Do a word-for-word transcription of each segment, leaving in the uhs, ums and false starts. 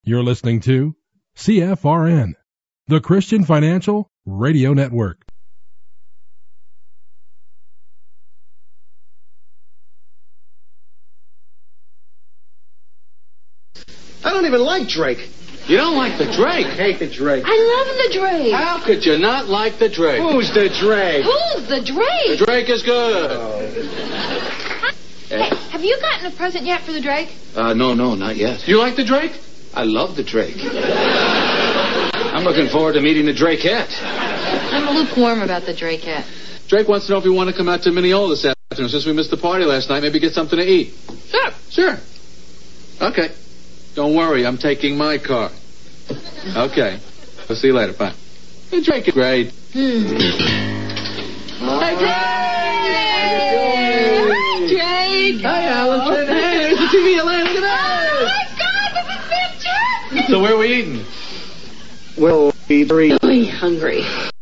You're listening to C F R N, the Christian Financial Radio Network. I don't even like Drake. You don't like the Drake? I hate the Drake. I love the Drake. How could you not like the Drake? Who's the Drake? Who's the Drake? The Drake is good. Oh. Hey, have you gotten a present yet for the Drake? Uh, no, no, not yet. You like the Drake? I love the Drake. I'm looking forward to meeting the Drakeette. I'm lukewarm about the Drakeette. Drake wants to know if we want to come out to Mineola this afternoon. Since we missed the party last night, maybe get something to eat. Sure. Sure. Okay. Don't worry, I'm taking my car. Okay. We'll see you later. Bye. Hey, Drake is great. Hmm. Hey, Drake! Drake! Hi, Allison. Hey, there's the T V Atlanta. Look at that. Oh, my God, this is fantastic! So where are we eating? We'll be very really hungry.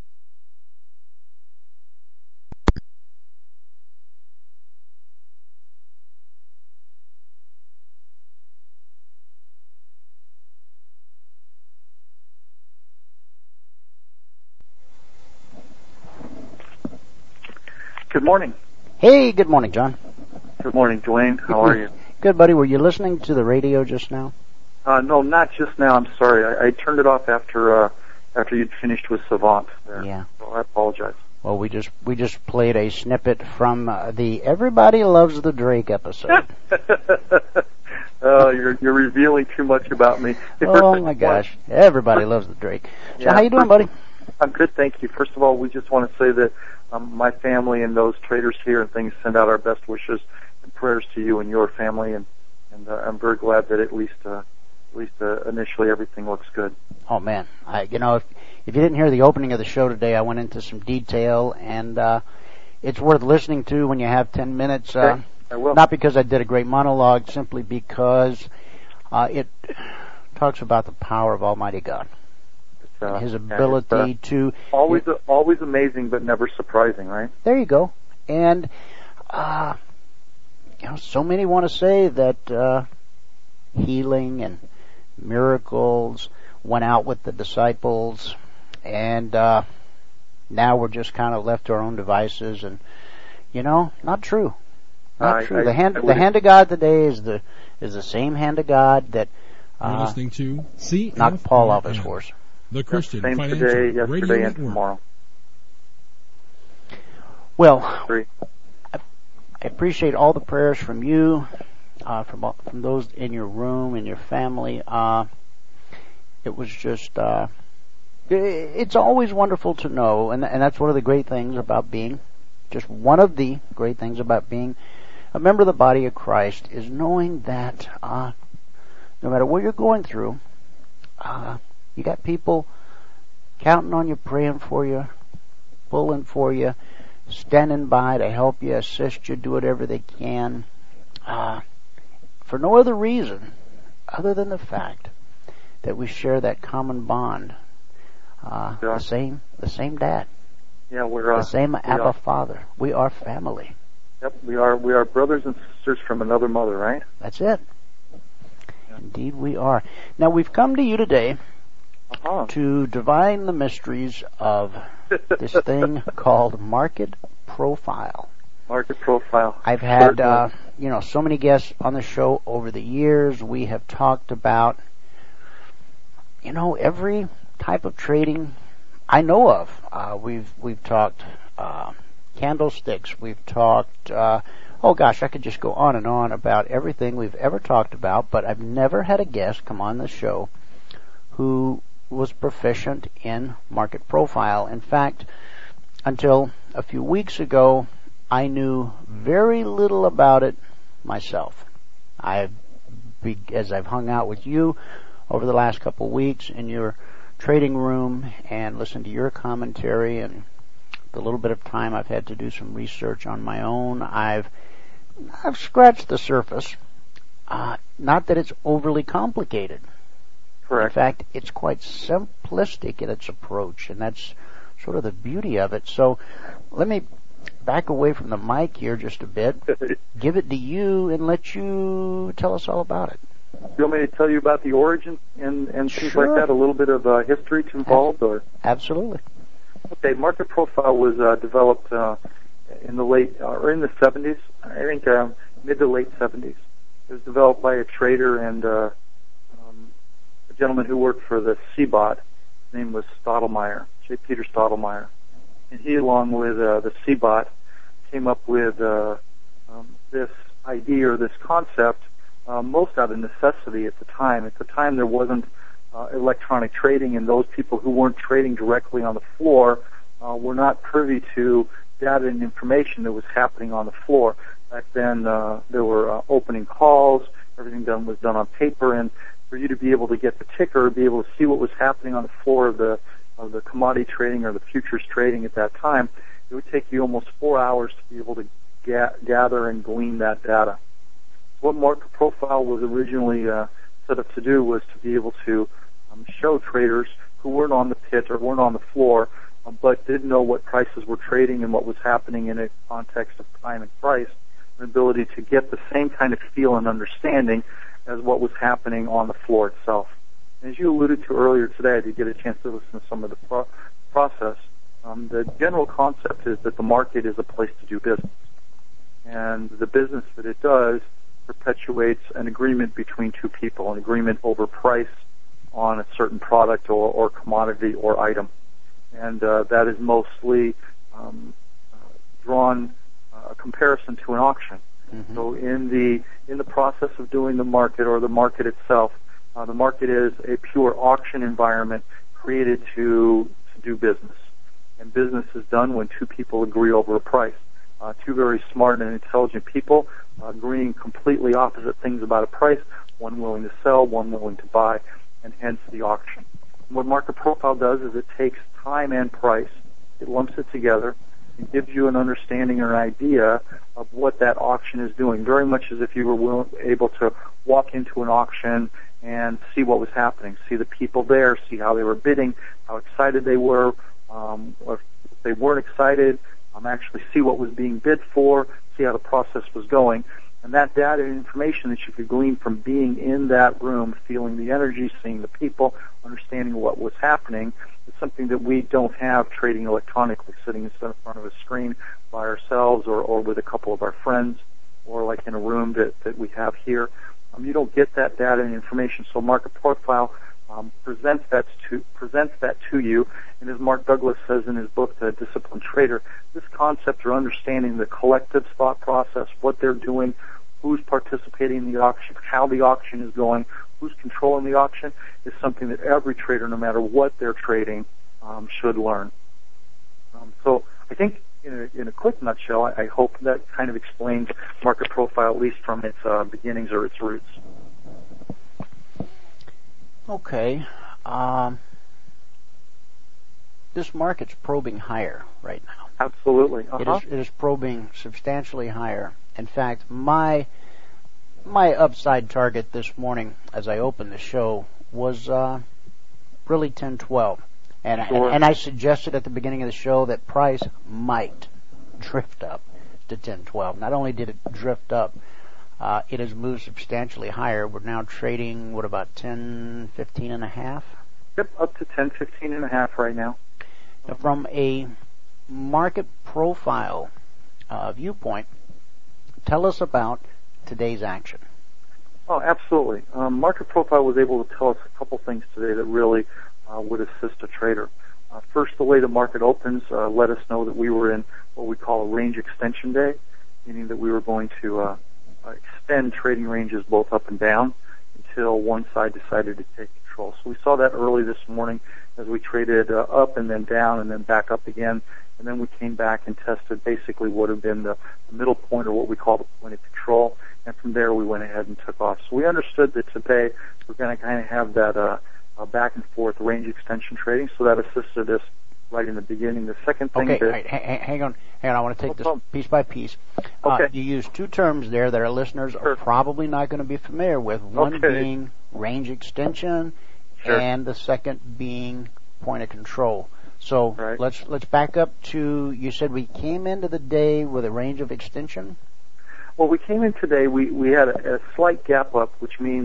Good morning. Hey, good morning, John. Good morning, Dwayne. How are you? Good, buddy. Were you listening to the radio just now? Uh, no, not just now. I'm sorry. I, I turned it off after uh, after you'd finished with Savant there. Yeah. So I apologize. Well, we just we just played a snippet from uh, the Everybody Loves the Drake episode. Oh, you're you're revealing too much about me. Oh my gosh, everybody loves the Drake. So Yeah. how you doing, buddy? I'm good, thank you. First of all, we just want to say that um, my family and those traders here and things send out our best wishes and prayers to you and your family, and and uh, I'm very glad that at least uh, at least uh, initially everything looks good. Oh man, I you know if if you didn't hear the opening of the show today, I went into some detail, and uh, it's worth listening to when you have ten minutes. Uh, Okay, I will. Not because I did a great monologue, simply because uh, it talks about the power of Almighty God. Uh, His and ability it's, uh, to always always amazing but never surprising, right? There you go. And uh, you know, so many want to say that uh, healing and miracles went out with the disciples, and uh, now we're just kind of left to our own devices. And you know, not true. Not I, true. I, the hand, I the would- hand of God today is the is the same hand of God that You're uh, listening to C F R N, knocked Paul off his horse. the Christian Same Financial today, Radio yesterday, and Network. tomorrow. Well, Agree. I appreciate all the prayers from you, uh, from all- from those in your room and your family. Uh, it was just, uh, i- it's always wonderful to know, and and that's one of the great things about being, just one of the great things about being a member of the body of Christ is knowing that uh, no matter what you're going through, uh, you got people counting on you, praying for you, pulling for you, standing by to help you, assist you, do whatever they can, uh, for no other reason other than the fact that we share that common bond, uh, Yeah. the same, the same dad, Yeah, we're uh, the same we Abba are, Father. We are family. Yep, we are we are brothers and sisters from another mother, right? That's it. Indeed, we are. Now we've come to you today Uh-huh. to divine the mysteries of this thing called market profile. Market profile. I've had, Certainly. uh, you know, so many guests on the show over the years. We have talked about, you know, every type of trading I know of. Uh, we've we've talked uh, candlesticks. We've talked. Uh, oh gosh, I could just go on and on about everything we've ever talked about. But I've never had a guest come on the show who was proficient in market profile. In fact, until a few weeks ago, I knew very little about it myself. I've, as I've hung out with you over the last couple of weeks in your trading room and listened to your commentary, and the little bit of time I've had to do some research on my own, I've I've scratched the surface. Uh, not that it's overly complicated. Correct. In fact, it's quite simplistic in its approach, and that's sort of the beauty of it. So let me back away from the mic here just a bit, give it to you, and let you tell us all about it. you want me to tell you about the origin and, and things Sure. like that, a little bit of uh, history to involved? Or? Absolutely. Okay, Market Profile was uh, developed uh, in the late, uh, or in the seventies, I think uh, mid to late seventies. It was developed by a trader and uh, um, a gentleman who worked for the C B O T. His name was Stottlemyre, J. Peter Stottlemyre. And he, along with uh, the C B O T, came up with uh, um, this idea or this concept, uh, most out of necessity at the time. At the time, there wasn't uh, electronic trading, and those people who weren't trading directly on the floor uh, were not privy to data and information that was happening on the floor. Back then, uh, there were uh, opening calls. Everything done was done on paper, and for you to be able to get the ticker, be able to see what was happening on the floor of the of the commodity trading or the futures trading at that time, it would take you almost four hours to be able to ga- gather and glean that data. What Market Profile was originally uh, set up to do was to be able to um, show traders who weren't on the pit or weren't on the floor, um, but didn't know what prices were trading and what was happening in a context of time and price, an ability to get the same kind of feel and understanding as what was happening on the floor itself. As you alluded to earlier today, I did get a chance to listen to some of the pro- process. Um, the general concept is that the market is a place to do business. And the business that it does perpetuates an agreement between two people, an agreement over price on a certain product or, or commodity or item. And uh, that is mostly um, uh, drawn uh, a comparison to an auction. Mm-hmm. So in the in the process of doing the market or the market itself, Uh, the market is a pure auction environment created to, to do business. And business is done when two people agree over a price. Uh, two very smart and intelligent people uh, agreeing completely opposite things about a price, one willing to sell, one willing to buy, and hence the auction. And what Market Profile does is it takes time and price, it lumps it together, and gives you an understanding or an idea of what that auction is doing, very much as if you were will, able to walk into an auction and see what was happening, see the people there, see how they were bidding, how excited they were, um, or if they weren't excited, um, actually see what was being bid for, see how the process was going. And that data and information that you could glean from being in that room, feeling the energy, seeing the people, understanding what was happening, is something that we don't have trading electronically, sitting in front of a screen by ourselves or, or with a couple of our friends, or like in a room that, that we have here. Um, you don't get that data and information, so Market Profile um, presents that to presents that to you. And as Mark Douglas says in his book, The Disciplined Trader, this concept or understanding the collective thought process, what they're doing, who's participating in the auction, how the auction is going, who's controlling the auction, is something that every trader, no matter what they're trading, um, should learn. Um, so I think in a, in a quick nutshell, I, I hope that kind of explains Market Profile, at least from its uh, beginnings or its roots. Okay. Um, this market's probing higher right now. Absolutely. Uh-huh. It is, it is probing substantially higher. In fact, my my upside target this morning, as I opened the show, was uh, really ten twelve. And, sure. and and I suggested at the beginning of the show that price might drift up to ten twelve. Not only did it drift up, uh, it has moved substantially higher. We're now trading, what, about ten fifteen and a half? Yep, up to ten fifteen and a half right now. Now, from a Market Profile uh, viewpoint, tell us about today's action. Oh, absolutely. Um, Market Profile was able to tell us a couple things today that really uh, would assist a trader. Uh, first, the way the market opens uh, let us know that we were in what we call a range extension day, meaning that we were going to uh, uh, extend trading ranges both up and down until one side decided to take control. So we saw that early this morning as we traded uh, up and then down and then back up again. And then we came back and tested basically what had been the middle point, or what we call the point of control. And from there, we went ahead and took off. So we understood that today we're going to kind of have that uh, uh, back and forth range extension trading. So that assisted us right in the beginning. The second thing okay, that... Okay, h- hang on. Hang on. I want to take no this problem. piece by piece. Okay. Uh, you used two terms there that our listeners Sure. are probably not going to be familiar with. One Okay. being range extension, Sure. and the second being point of control. So Right. let's let's back up to, you said we came into the day with a range of extension? Well, we came in today, we, we had a, a slight gap up, which means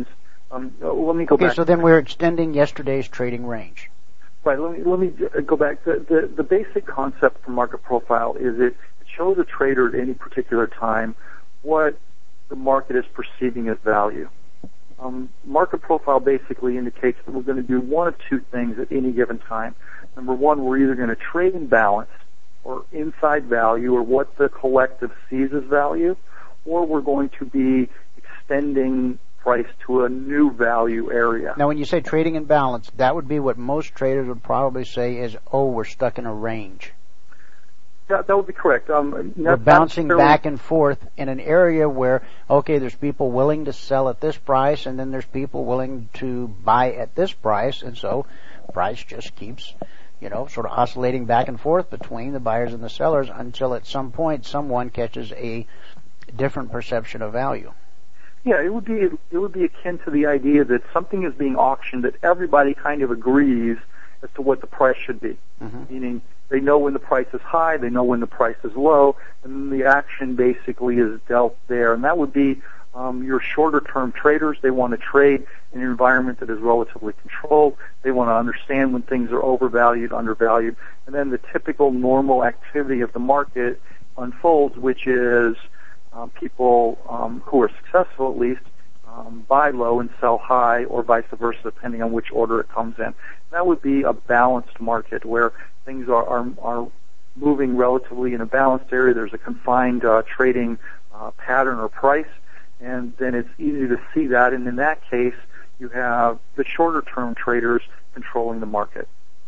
Um, uh, let me go okay, back. so then we're extending yesterday's trading range. Right. Let me let me go back. The, the the basic concept for market profile is it, it shows a trader at any particular time what the market is perceiving as value. Um, market profile basically indicates that we're going to do one of two things at any given time. Number one, we're either going to trade in balance or inside value or what the collective sees as value, or we're going to be extending price to a new value area. Now, when you say trading in balance, that would be what most traders would probably say is, oh, we're stuck in a range. That, that would be correct. Um, we're bouncing back and forth in an area where, okay, there's people willing to sell at this price, and then there's people willing to buy at this price, and so price just keeps, you know, sort of oscillating back and forth between the buyers and the sellers until at some point someone catches a different perception of value. Yeah, it would be it would be akin to the idea that something is being auctioned that everybody kind of agrees as to what the price should be. Mm-hmm. Meaning they know when the price is high, they know when the price is low, and then the action basically is dealt there. And that would be um, your shorter-term traders. They want to trade in an environment that is relatively controlled. They want to understand when things are overvalued, undervalued, and then the typical normal activity of the market unfolds, which is Um, people um, who are successful, at least, um, buy low and sell high, or vice versa, depending on which order it comes in. That would be a balanced market where things are are, are moving relatively in a balanced area. There's a confined uh, trading uh, pattern or price, and then it's easy to see that. And in that case, you have the shorter-term traders controlling the market.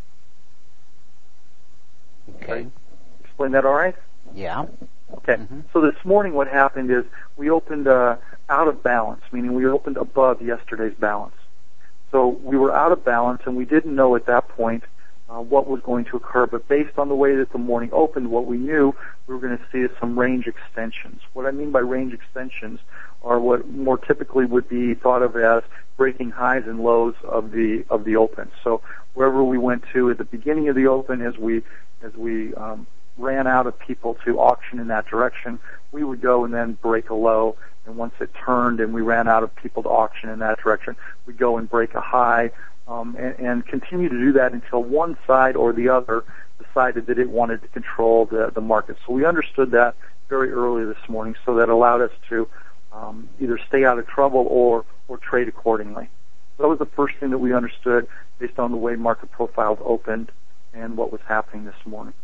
Okay. Explain that all right? Yeah. Okay, mm-hmm. So this morning what happened is we opened uh, out of balance, meaning we opened above yesterday's balance. So we were out of balance, and we didn't know at that point uh, what was going to occur, but based on the way that the morning opened, what we knew we were going to see is some range extensions. What I mean by range extensions are what more typically would be thought of as breaking highs and lows of the of the open. So wherever we went to at the beginning of the open, as we as we um, ran out of people to auction in that direction, we would go and then break a low, and once it turned and we ran out of people to auction in that direction, we'd go and break a high, um, and, and continue to do that until one side or the other decided that it wanted to control the, the market. So we understood that very early this morning, so that allowed us to um, either stay out of trouble or, or trade accordingly. So that was the first thing that we understood based on the way market profiles opened and what was happening this morning.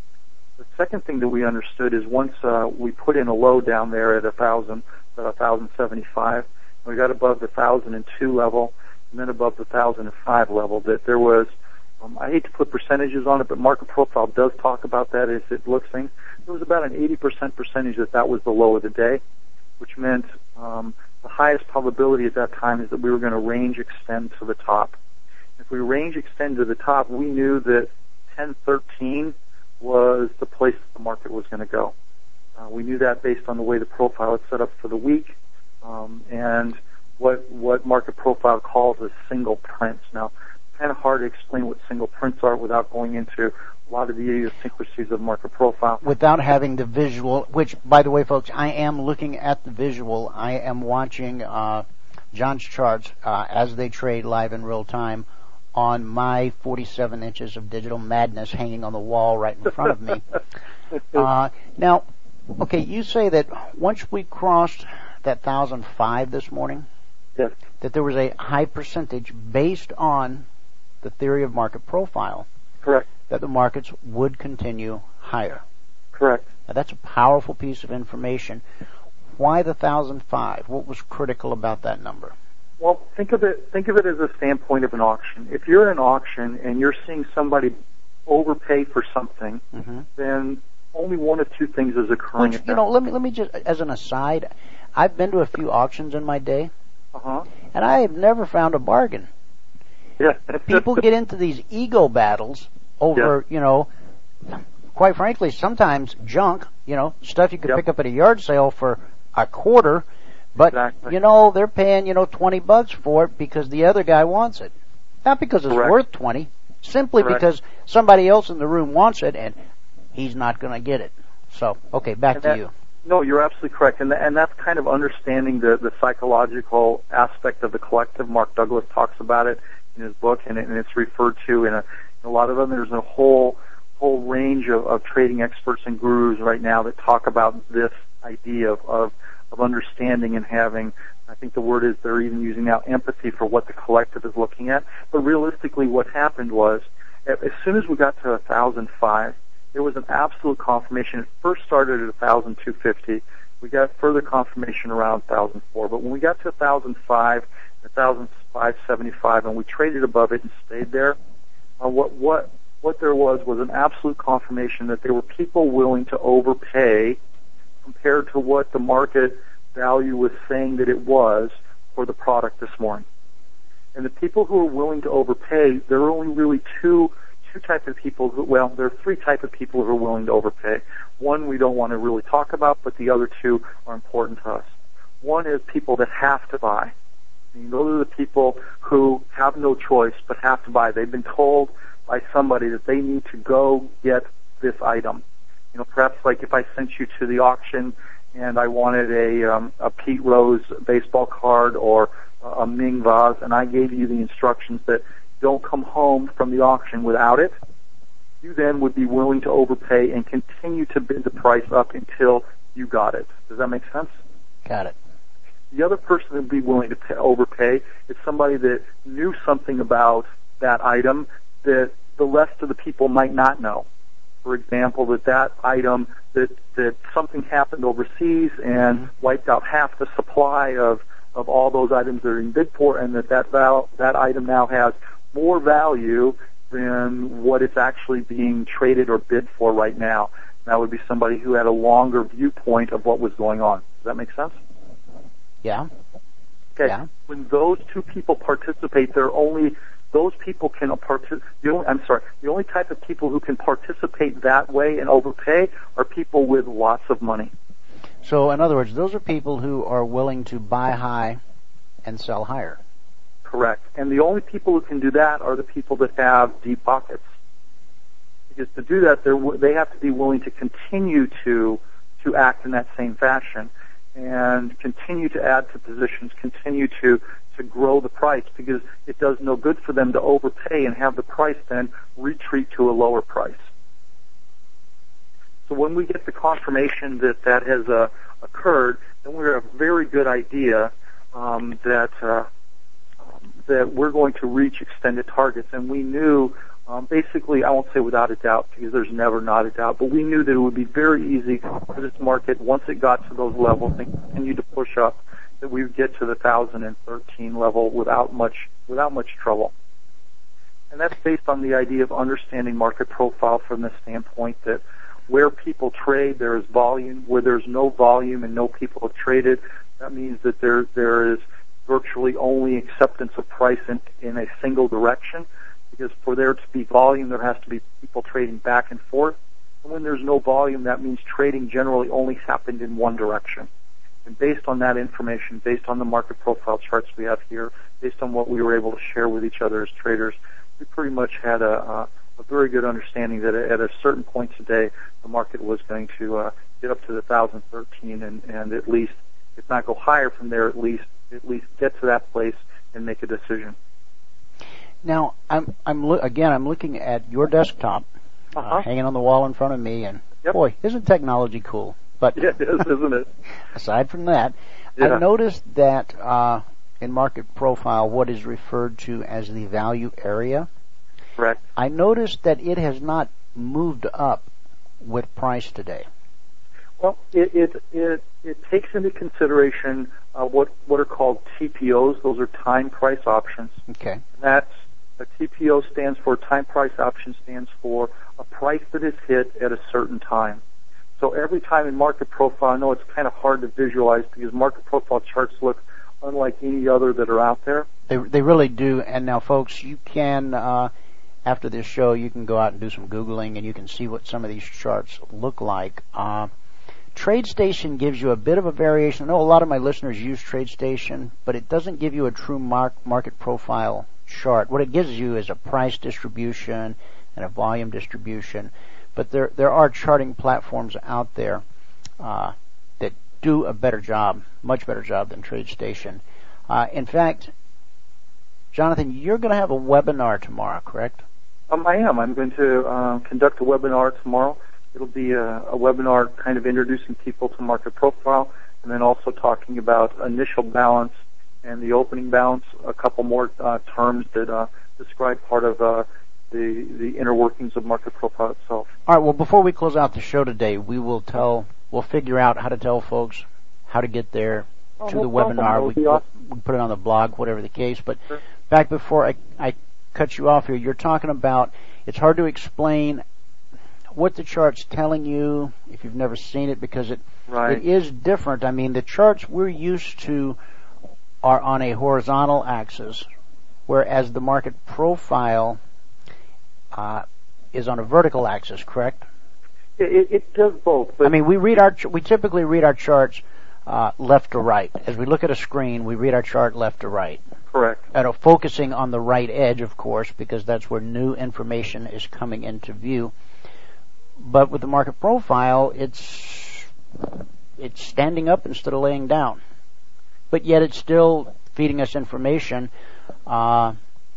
The second thing that we understood is once uh, we put in a low down there at one thousand, at one thousand seventy-five, we got above the one thousand two level, and then above the one thousand five level, that there was, um, I hate to put percentages on it, but market profile does talk about that as it looks things. There was about an eighty percent percentage that that was the low of the day, which meant um, the highest probability at that time is that we were going to range extend to the top. If we range extend to the top, we knew that ten thirteen was the place that the market was going to go. Uh, we knew that based on the way the profile is set up for the week, um, and what what market profile calls as single prints. Now, kind of hard to explain what single prints are without going into a lot of the idiosyncrasies of market profile. Without having the visual, which, by the way, folks, I am looking at the visual. I am watching uh, John's charts uh, as they trade live in real time on my forty-seven inches of digital madness hanging on the wall right in front of me. Uh, now, okay, you say that once we crossed that one thousand five this morning, yes, that there was a high percentage based on the theory of market profile. Correct. That the markets would continue higher. Correct. Now, that's a powerful piece of information. Why the one thousand five? What was critical about that number? Well, think of it. Think of it as a standpoint of an auction. If you're in an auction and you're seeing somebody overpay for something, mm-hmm. then only one of two things is occurring. Which, you know, let me let me just, as an aside, I've been to a few auctions in my day, uh-huh. and I have never found a bargain. Yeah. People get into these ego battles over, yeah. you know, quite frankly, sometimes junk. You know, stuff you could yep. pick up at a yard sale for a quarter. But, exactly. you know, they're paying, you know, twenty bucks for it because the other guy wants it. Not because it's Correct. worth twenty, simply Correct. because somebody else in the room wants it and he's not going to get it. So, okay, back and to that, you. No, you're absolutely correct, and and that's kind of understanding the the psychological aspect of the collective. Mark Douglas talks about it in his book, and, it, and it's referred to in a, in a lot of them. There's a whole whole range of, of trading experts and gurus right now that talk about this idea of, of of understanding and having. I think the word is they're even using now empathy for what the collective is looking at. But realistically, what happened was, as soon as we got to one thousand five, there was an absolute confirmation. It first started at one thousand two hundred fifty. We got further confirmation around one thousand four. But when we got to one thousand five, one thousand five hundred seventy-five, and we traded above it and stayed there, uh, what what what there was was an absolute confirmation that there were people willing to overpay compared to what the market value was saying that it was for the product this morning. And the people who are willing to overpay, there are only really two two types of people who, well, there are three types of people who are willing to overpay. One we don't want to really talk about, but the other two are important to us. One is people that have to buy. I mean, those are the people who have no choice but have to buy. They've been told by somebody that they need to go get this item. You know, perhaps like if I sent you to the auction and I wanted a um, a Pete Rose baseball card or a Ming vase, and I gave you the instructions that don't come home from the auction without it, you then would be willing to overpay and continue to bid the price up until you got it. Does that make sense? Got it. The other person that would be willing to pay, overpay is somebody that knew something about that item that the rest of the people might not know. For example, that that item, that, that something happened overseas and mm-hmm. wiped out half the supply of, of all those items that are in bid for, and that that, val- that item now has more value than what it's actually being traded or bid for right now. That would be somebody who had a longer viewpoint of what was going on. Does that make sense? Yeah. Okay. Yeah. When those two people participate, they're only those people can participate. I'm sorry. The only type of people who can participate that way and overpay are people with lots of money. So, in other words, those are people who are willing to buy high and sell higher. Correct. And the only people who can do that are the people that have deep pockets. Because to do that, they have to be willing to continue to to act in that same fashion and continue to add to positions, continue to, to grow the price, because it does no good for them to overpay and have the price then retreat to a lower price. So when we get the confirmation that that has uh, occurred, then we have a very good idea um, that uh, that we're going to reach extended targets. And we knew, um, basically, I won't say without a doubt, because there's never not a doubt, but we knew that it would be very easy for this market, once it got to those levels and continued to push up, that we would get to the one thousand thirteen level without much without much trouble. And that's based on the idea of understanding market profile from the standpoint that where people trade, there is volume. Where there's no volume and no people have traded, that means that there there is virtually only acceptance of price in, in a single direction, because for there to be volume, there has to be people trading back and forth. And when there's no volume, that means trading generally only happened in one direction. And based on that information, based on the market profile charts we have here, based on what we were able to share with each other as traders, we pretty much had a, a, a very good understanding that at a certain point today, the market was going to uh, get up to the one thousand thirteen and, and at least, if not go higher from there, at least at least get to that place and make a decision. Now, I'm I'm lo- again I'm looking at your desktop, uh-huh. uh, hanging on the wall in front of me, and yep. boy, isn't technology cool? But yeah, it is, isn't it? Aside from that, yeah. I noticed that uh, in market profile, what is referred to as the value area. Correct. I noticed that it has not moved up with price today. Well, it it it, it takes into consideration uh, what what are called T P Os. Those are time price options. Okay. That's a T P O stands for time price option stands for a price that is hit at a certain time. So every time in market profile, I know it's kind of hard to visualize because market profile charts look unlike any other that are out there. They they really do. And now, folks, you can uh, after this show, you can go out and do some Googling, and you can see what some of these charts look like. Uh, TradeStation gives you a bit of a variation. I know a lot of my listeners use TradeStation, but it doesn't give you a true mark, market profile chart. What it gives you is a price distribution and a volume distribution. But there there are charting platforms out there uh, do a better job, much better job than TradeStation. Uh, in fact, Jonathan, you're going to have a webinar tomorrow, correct? Um, I am. I'm going to uh, conduct a webinar tomorrow. It'll be a, a webinar kind of introducing people to Market Profile, and then also talking about initial balance and the opening balance, a couple more uh, terms that uh, describe part of uh, the the inner workings of Market Profile itself. All right. Well, before we close out the show today, we will tell, we'll figure out how to tell folks how to get there Oh, to no the problem. That webinar. would We, be awesome. we put it on the blog, whatever the case. But Sure. back before I, I cut you off here, you're talking about it's hard to explain what the chart's telling you if you've never seen it, because it Right. it is different. I mean, the charts we're used to are on a horizontal axis, whereas the Market Profile uh, is on a vertical axis, correct? It, it, it does both. But I mean, we read our ch- we typically read our charts uh, left to right. As we look at a screen, we read our chart left to right. correct. And uh, focusing on the right edge, of course, because that's where new information is coming into view. But with the Market Profile, it's it's standing up instead of laying down. But yet it's still feeding us information, uh,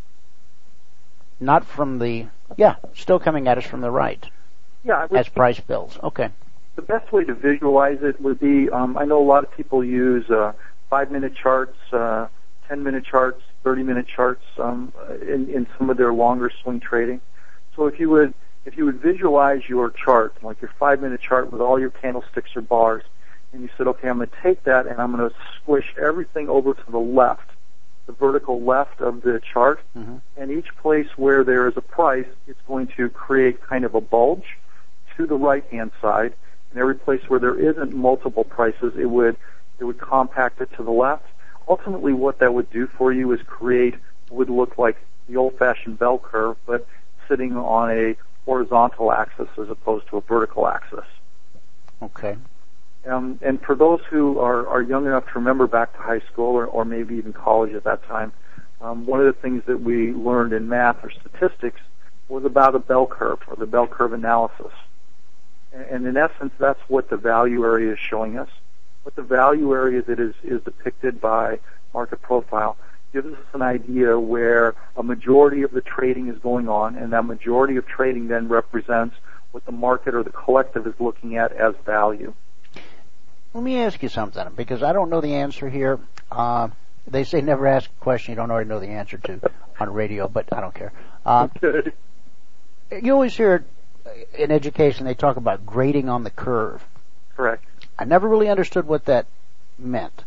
not from the, yeah, still coming at us from the right Yeah, I would as price bills. Okay. The best way to visualize it would be, um, I know a lot of people use uh, five-minute charts, uh, ten-minute charts, thirty-minute charts um, in, in some of their longer swing trading. So if you would if you would visualize your chart, like your five-minute chart with all your candlesticks or bars, and you said, okay, I'm going to take that and I'm going to squish everything over to the left, the vertical left of the chart, Mm-hmm. and each place where there is a price, it's going to create kind of a bulge to the right-hand side. And every place where there isn't multiple prices, it would it would compact it to the left. Ultimately, what that would do for you is create what would look like the old-fashioned bell curve, but sitting on a horizontal axis as opposed to a vertical axis. Okay. Um, and for those who are, are young enough to remember back to high school or, or maybe even college at that time, um, one of the things that we learned in math or statistics was about a bell curve or the bell curve analysis. And in essence, that's what the value area is showing us. What the value area that is, is depicted by Market Profile gives us an idea where a majority of the trading is going on, and that majority of trading then represents what the market or the collective is looking at as value. Let me ask you something, because I don't know the answer here. Uh, they say never ask a question you don't already know the answer to on radio, but I don't care. Uh, you always hear in education they talk about grading on the curve. Correct. I never really understood what that meant.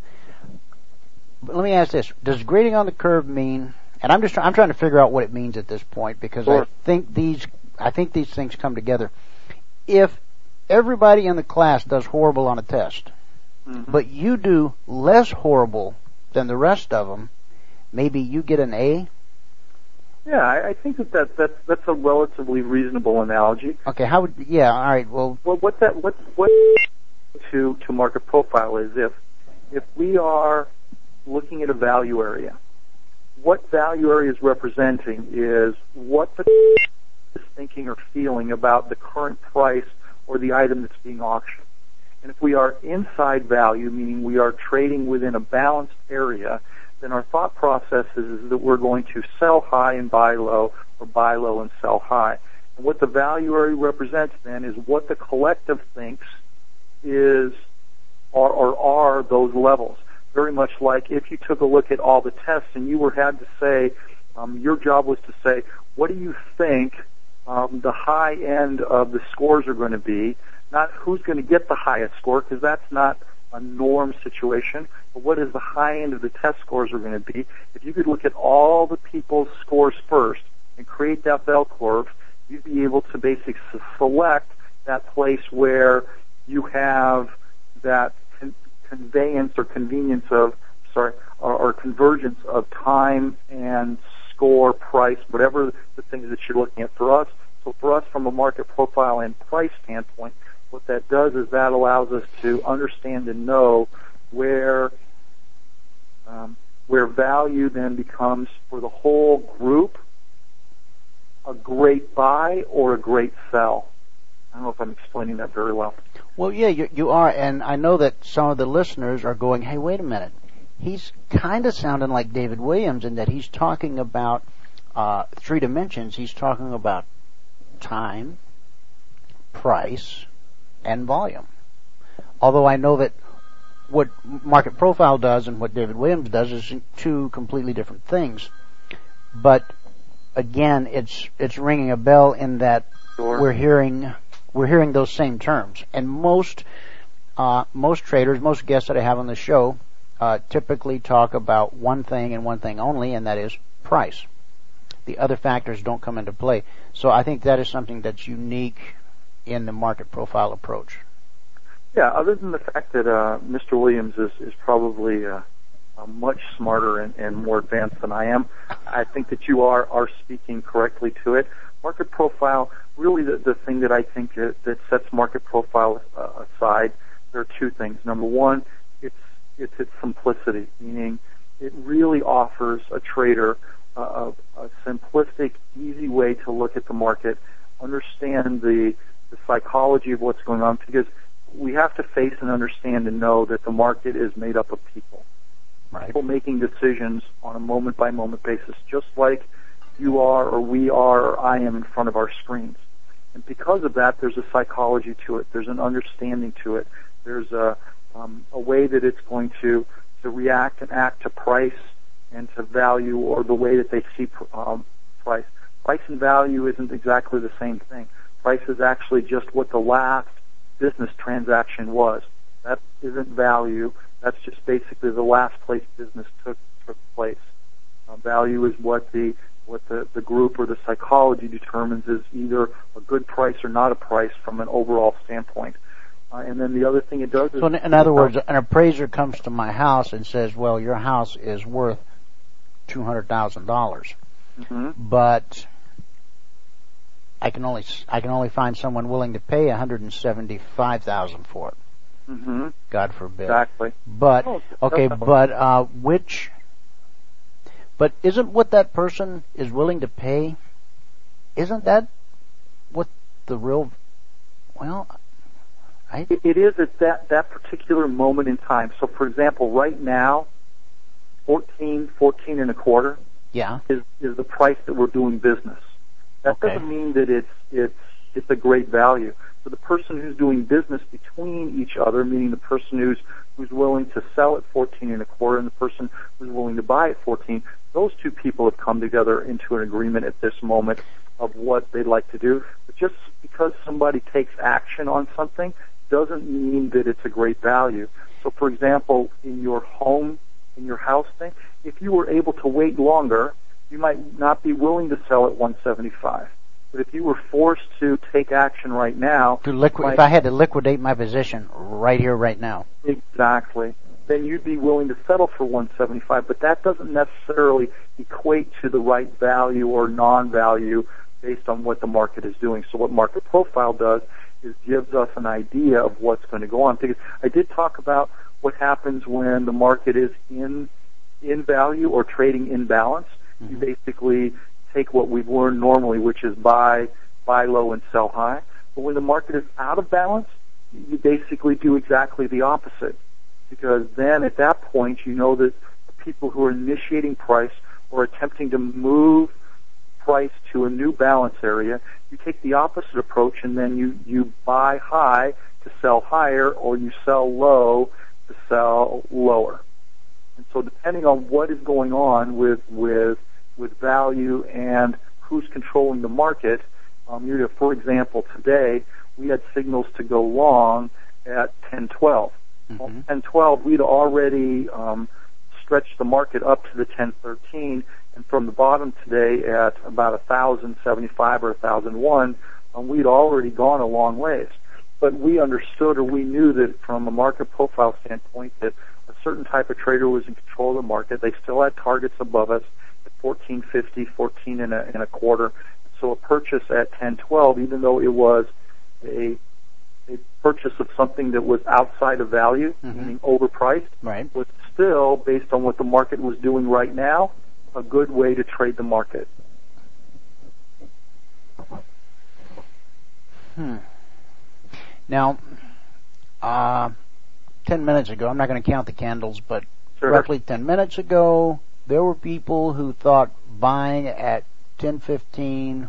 But let me ask this: does grading on the curve mean? And I'm just I'm trying to figure out what it means at this point, because Sure. I think these I think these things come together. If everybody in the class does horrible on a test, Mm-hmm. but you do less horrible than the rest of them, maybe you get an A. Yeah, I, I think that, that that's that's a relatively reasonable analogy. Okay, how would yeah? All right, well, Well, what that what what to to Market Profile is if if we are looking at a value area, what value area is representing is what the is thinking or feeling about the current price or the item that's being auctioned. And if we are inside value, meaning we are trading within a balanced area, then our thought process is that we're going to sell high and buy low, or buy low and sell high. And what the value area represents then is what the collective thinks is or, or are those levels. Very much like if you took a look at all the tests and you were had to say, um, your job was to say, what do you think um, the high end of the scores are going to be? Not who's going to get the highest score, because that's not a norm situation, but what is the high end of the test scores are going to be? If you could look at all the people's scores first and create that bell curve, you'd be able to basically select that place where you have that con- conveyance or convenience of, sorry, or, or convergence of time and score, price, whatever the things that you're looking at for us. So for us, from a Market Profile and price standpoint, what that does is that allows us to understand and know where um, where value then becomes, for the whole group, a great buy or a great sell. I don't know if I'm explaining that very well. Well, yeah, you, you are, and I know that some of the listeners are going, hey, wait a minute. He's kind of sounding like David Williams in that he's talking about uh, three dimensions. He's talking about time, price, and volume. Although I know that what Market Profile does and what David Williams does is two completely different things. But again, it's it's ringing a bell in that Sure. we're hearing we're hearing those same terms. And most uh, most traders, most guests that I have on the show, uh, typically talk about one thing and one thing only, and that is price. The other factors don't come into play. So I think that is something that's unique in the Market Profile approach. Yeah, other than the fact that uh, Mister Williams is, is probably uh, uh, much smarter and, and more advanced than I am, I think that you are, are speaking correctly to it. Market Profile, really the, the thing that I think that, that sets Market Profile uh, aside, there are two things. Number one, it's, it's its simplicity, meaning it really offers a trader uh, a, a simplistic, easy way to look at the market, understand the, the psychology of what's going on, because we have to face and understand and know that the market is made up of people. Right. People making decisions on a moment-by-moment basis, just like you are or we are or I am in front of our screens. And because of that, there's a psychology to it. There's an understanding to it. There's a, um, a way that it's going to, to react and act to price and to value, or the way that they see um, price. Price and value isn't exactly the same thing. Price is actually just what the last business transaction was. That isn't value. That's just basically the last place business took took place. Uh, value is what the what the, the group or the psychology determines is either a good price or not a price from an overall standpoint. Uh, and then the other thing it does is... So in, in other words, an appraiser comes to my house and says, well, your house is worth two hundred thousand dollars. Mm-hmm. But I can only I can only find someone willing to pay one hundred seventy-five thousand dollars for it. Mm-hmm. God forbid. Exactly. But Oh, okay, definitely. but uh, which? But isn't what that person is willing to pay? Isn't that what the real? Well, I. It, it is at that that particular moment in time. So, for example, right now, fourteen, fourteen and a quarter Yeah. is is the price that we're doing business. That Okay. doesn't mean that it's it's it's a great value. So the person who's doing business between each other, meaning the person who's who's willing to sell at fourteen and a quarter, and the person who's willing to buy at fourteen, those two people have come together into an agreement at this moment of what they'd like to do. But just because somebody takes action on something doesn't mean that it's a great value. So, for example, in your home, in your house thing, if you were able to wait longer, you might not be willing to sell at one seventy-five. But if you were forced to take action right now, To liquid, like- if I had to liquidate my position right here, right now. exactly, then you'd be willing to settle for one seventy-five. But that doesn't necessarily equate to the right value or non-value based on what the market is doing. So what Market Profile does is gives us an idea of what's going to go on. Because I did talk about what happens when the market is in in value or trading in balance. You basically take what we've learned normally, which is buy, buy low and sell high. But when the market is out of balance, you basically do exactly the opposite. Because then at that point, you know that the people who are initiating price or attempting to move price to a new balance area, you take the opposite approach, and then you, you buy high to sell higher, or you sell low to sell lower. And so depending on what is going on with, with with value and who's controlling the market. Um, you know, for example, today we had signals to go long at ten twelve. Mm-hmm. Well, ten twelve, we'd already um, stretched the market up to the ten thirteen, and from the bottom today at about one thousand seventy-five or one thousand one, um, we'd already gone a long ways. But we understood, or we knew that from a Market Profile standpoint, that a certain type of trader was in control of the market. They still had targets above us at fourteen fifty, fourteen and a, and a quarter. So a purchase at ten twelve, even though it was a, a purchase of something that was outside of value, Mhm. meaning overpriced, Right. was still, based on what the market was doing right now, a good way to trade the market. Hmm. Now, uh, ten minutes ago, I'm not going to count the candles, but Sure. roughly ten minutes ago, there were people who thought buying at ten fifteen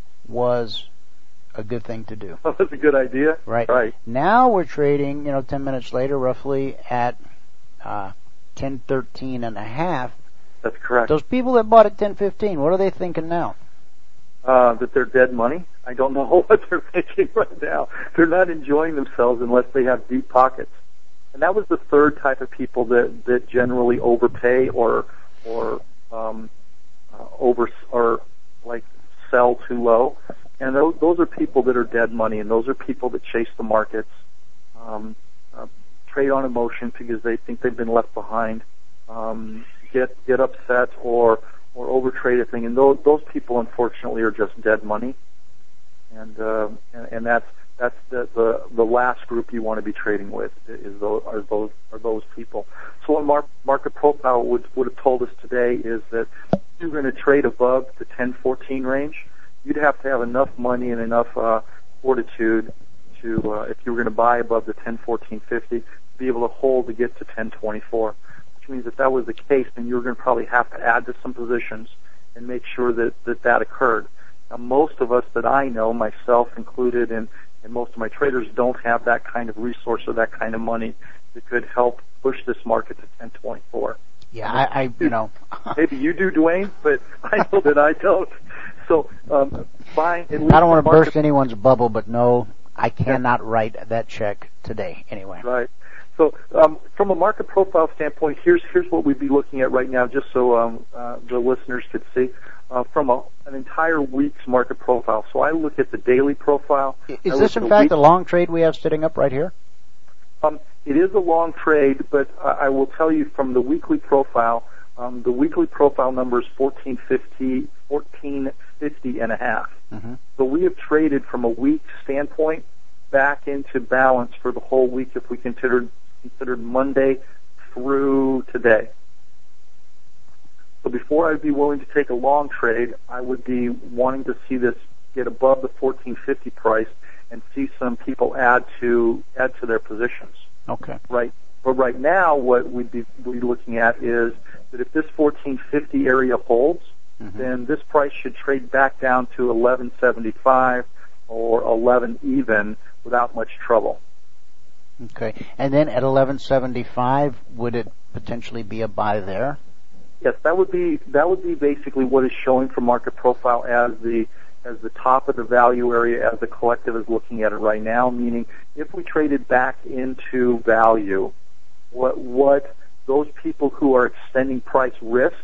was a good thing to do. That was a good idea. Right. Right. Now we're trading, you know, ten minutes later, roughly at uh, ten thirteen and a half. That's correct. Those people that bought at ten fifteen, what are they thinking now? Uh, that they're dead money. I don't know what they're thinking right now. They're not enjoying themselves unless they have deep pockets. And that was the third type of people that, that generally overpay or or um, uh, over or like sell too low. And those, those are people that are dead money, and those are people that chase the markets, um, uh, trade on emotion because they think they've been left behind, um, get get upset or or overtrade a thing, and those those people unfortunately are just dead money, and uh, and, and that's that's the, the the last group you want to be trading with is those are those are those people. So what Mar- Market Profile would would have told us today is that if you're going to trade above the ten fourteen range, you'd have to have enough money and enough uh, fortitude to, uh, if you were going to buy above the ten fourteen fifty, to be able to hold to get to ten twenty-four. Which means if that was the case, then you were going to probably have to add to some positions and make sure that that, that occurred. Now, most of us that I know, myself included, and, and most of my traders don't have that kind of resource or that kind of money that could help push this market to ten twenty-four. Yeah, I, I you know. Maybe you do, Dwayne, but I know that I don't. So, um, buying at least I don't want to market- burst anyone's bubble, but no, I cannot write that check today anyway. Right. So, um, from a market profile standpoint, here's here's what we'd be looking at right now, just so um, uh, the listeners could see. Uh, from a, an entire week's market profile. So I look at the daily profile. Is I this look in at fact week- a long trade we have sitting up right here? Um, it is a long trade, but uh, I will tell you from the weekly profile, um, the weekly profile number is fourteen fifty, fourteen fifty and a half. Mm-hmm. So we have traded from a week standpoint back into balance for the whole week if we considered considered Monday through today. So before I'd be willing to take a long trade, I would be wanting to see this get above the fourteen fifty price and see some people add to add to their positions. Okay. Right. But right now, what we'd be, we'd be looking at is that if this fourteen fifty area holds, Mm-hmm. then this price should trade back down to eleven seventy-five or eleven even without much trouble. Okay. And then at eleven seventy-five, would it potentially be a buy there? Yes, that would be that would be basically what is showing for market profile as the as the top of the value area as the collective is looking at it right now. Meaning, if we traded back into value, what what those people who are extending price risk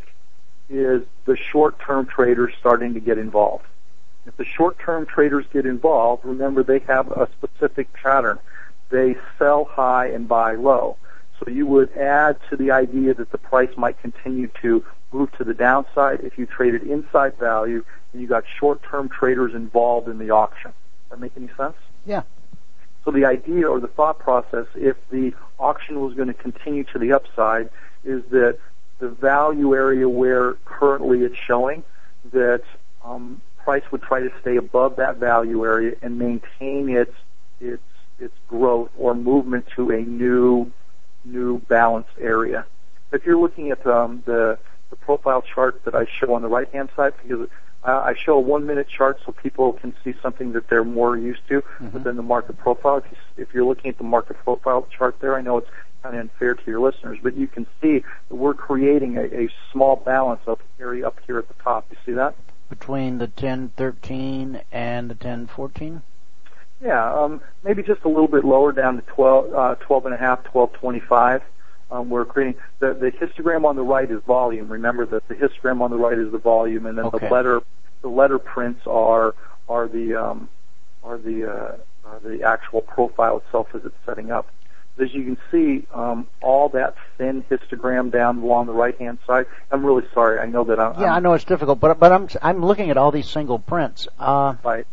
is the short-term traders starting to get involved. If the short-term traders get involved, remember they have a specific pattern. They sell high and buy low. So you would add to the idea that the price might continue to move to the downside if you traded inside value and you got short-term traders involved in the auction. Does that make any sense? Yeah. So the idea or the thought process, if the auction was going to continue to the upside, is that the value area where currently it's showing, that um, price would try to stay above that value area and maintain its its its growth or movement to a new new balanced area. If you're looking at um, the the profile chart that I show on the right hand side, because uh, I show a one minute chart so people can see something that they're more used to, Mm-hmm. but then the market profile. If, you, if you're looking at the market profile chart there, I know it's kind of unfair to your listeners, but you can see that we're creating a, a small balance up area up here at the top. You see that? Between the ten thirteen and the ten fourteen? Yeah, um, maybe just a little bit lower down to twelve, uh, twelve and a half, twelve twenty-five. Um, we're creating the, the histogram on the right is volume. Remember that the histogram on the right is the volume, and then Okay. the letter the letter prints are are the um, are the uh, are the actual profile itself as it's setting up. As you can see, um, all that thin histogram down along the right-hand side. I'm really sorry. I know that I'm. Yeah, I'm, I know it's difficult, but but I'm I'm looking at all these single prints. Uh, Right.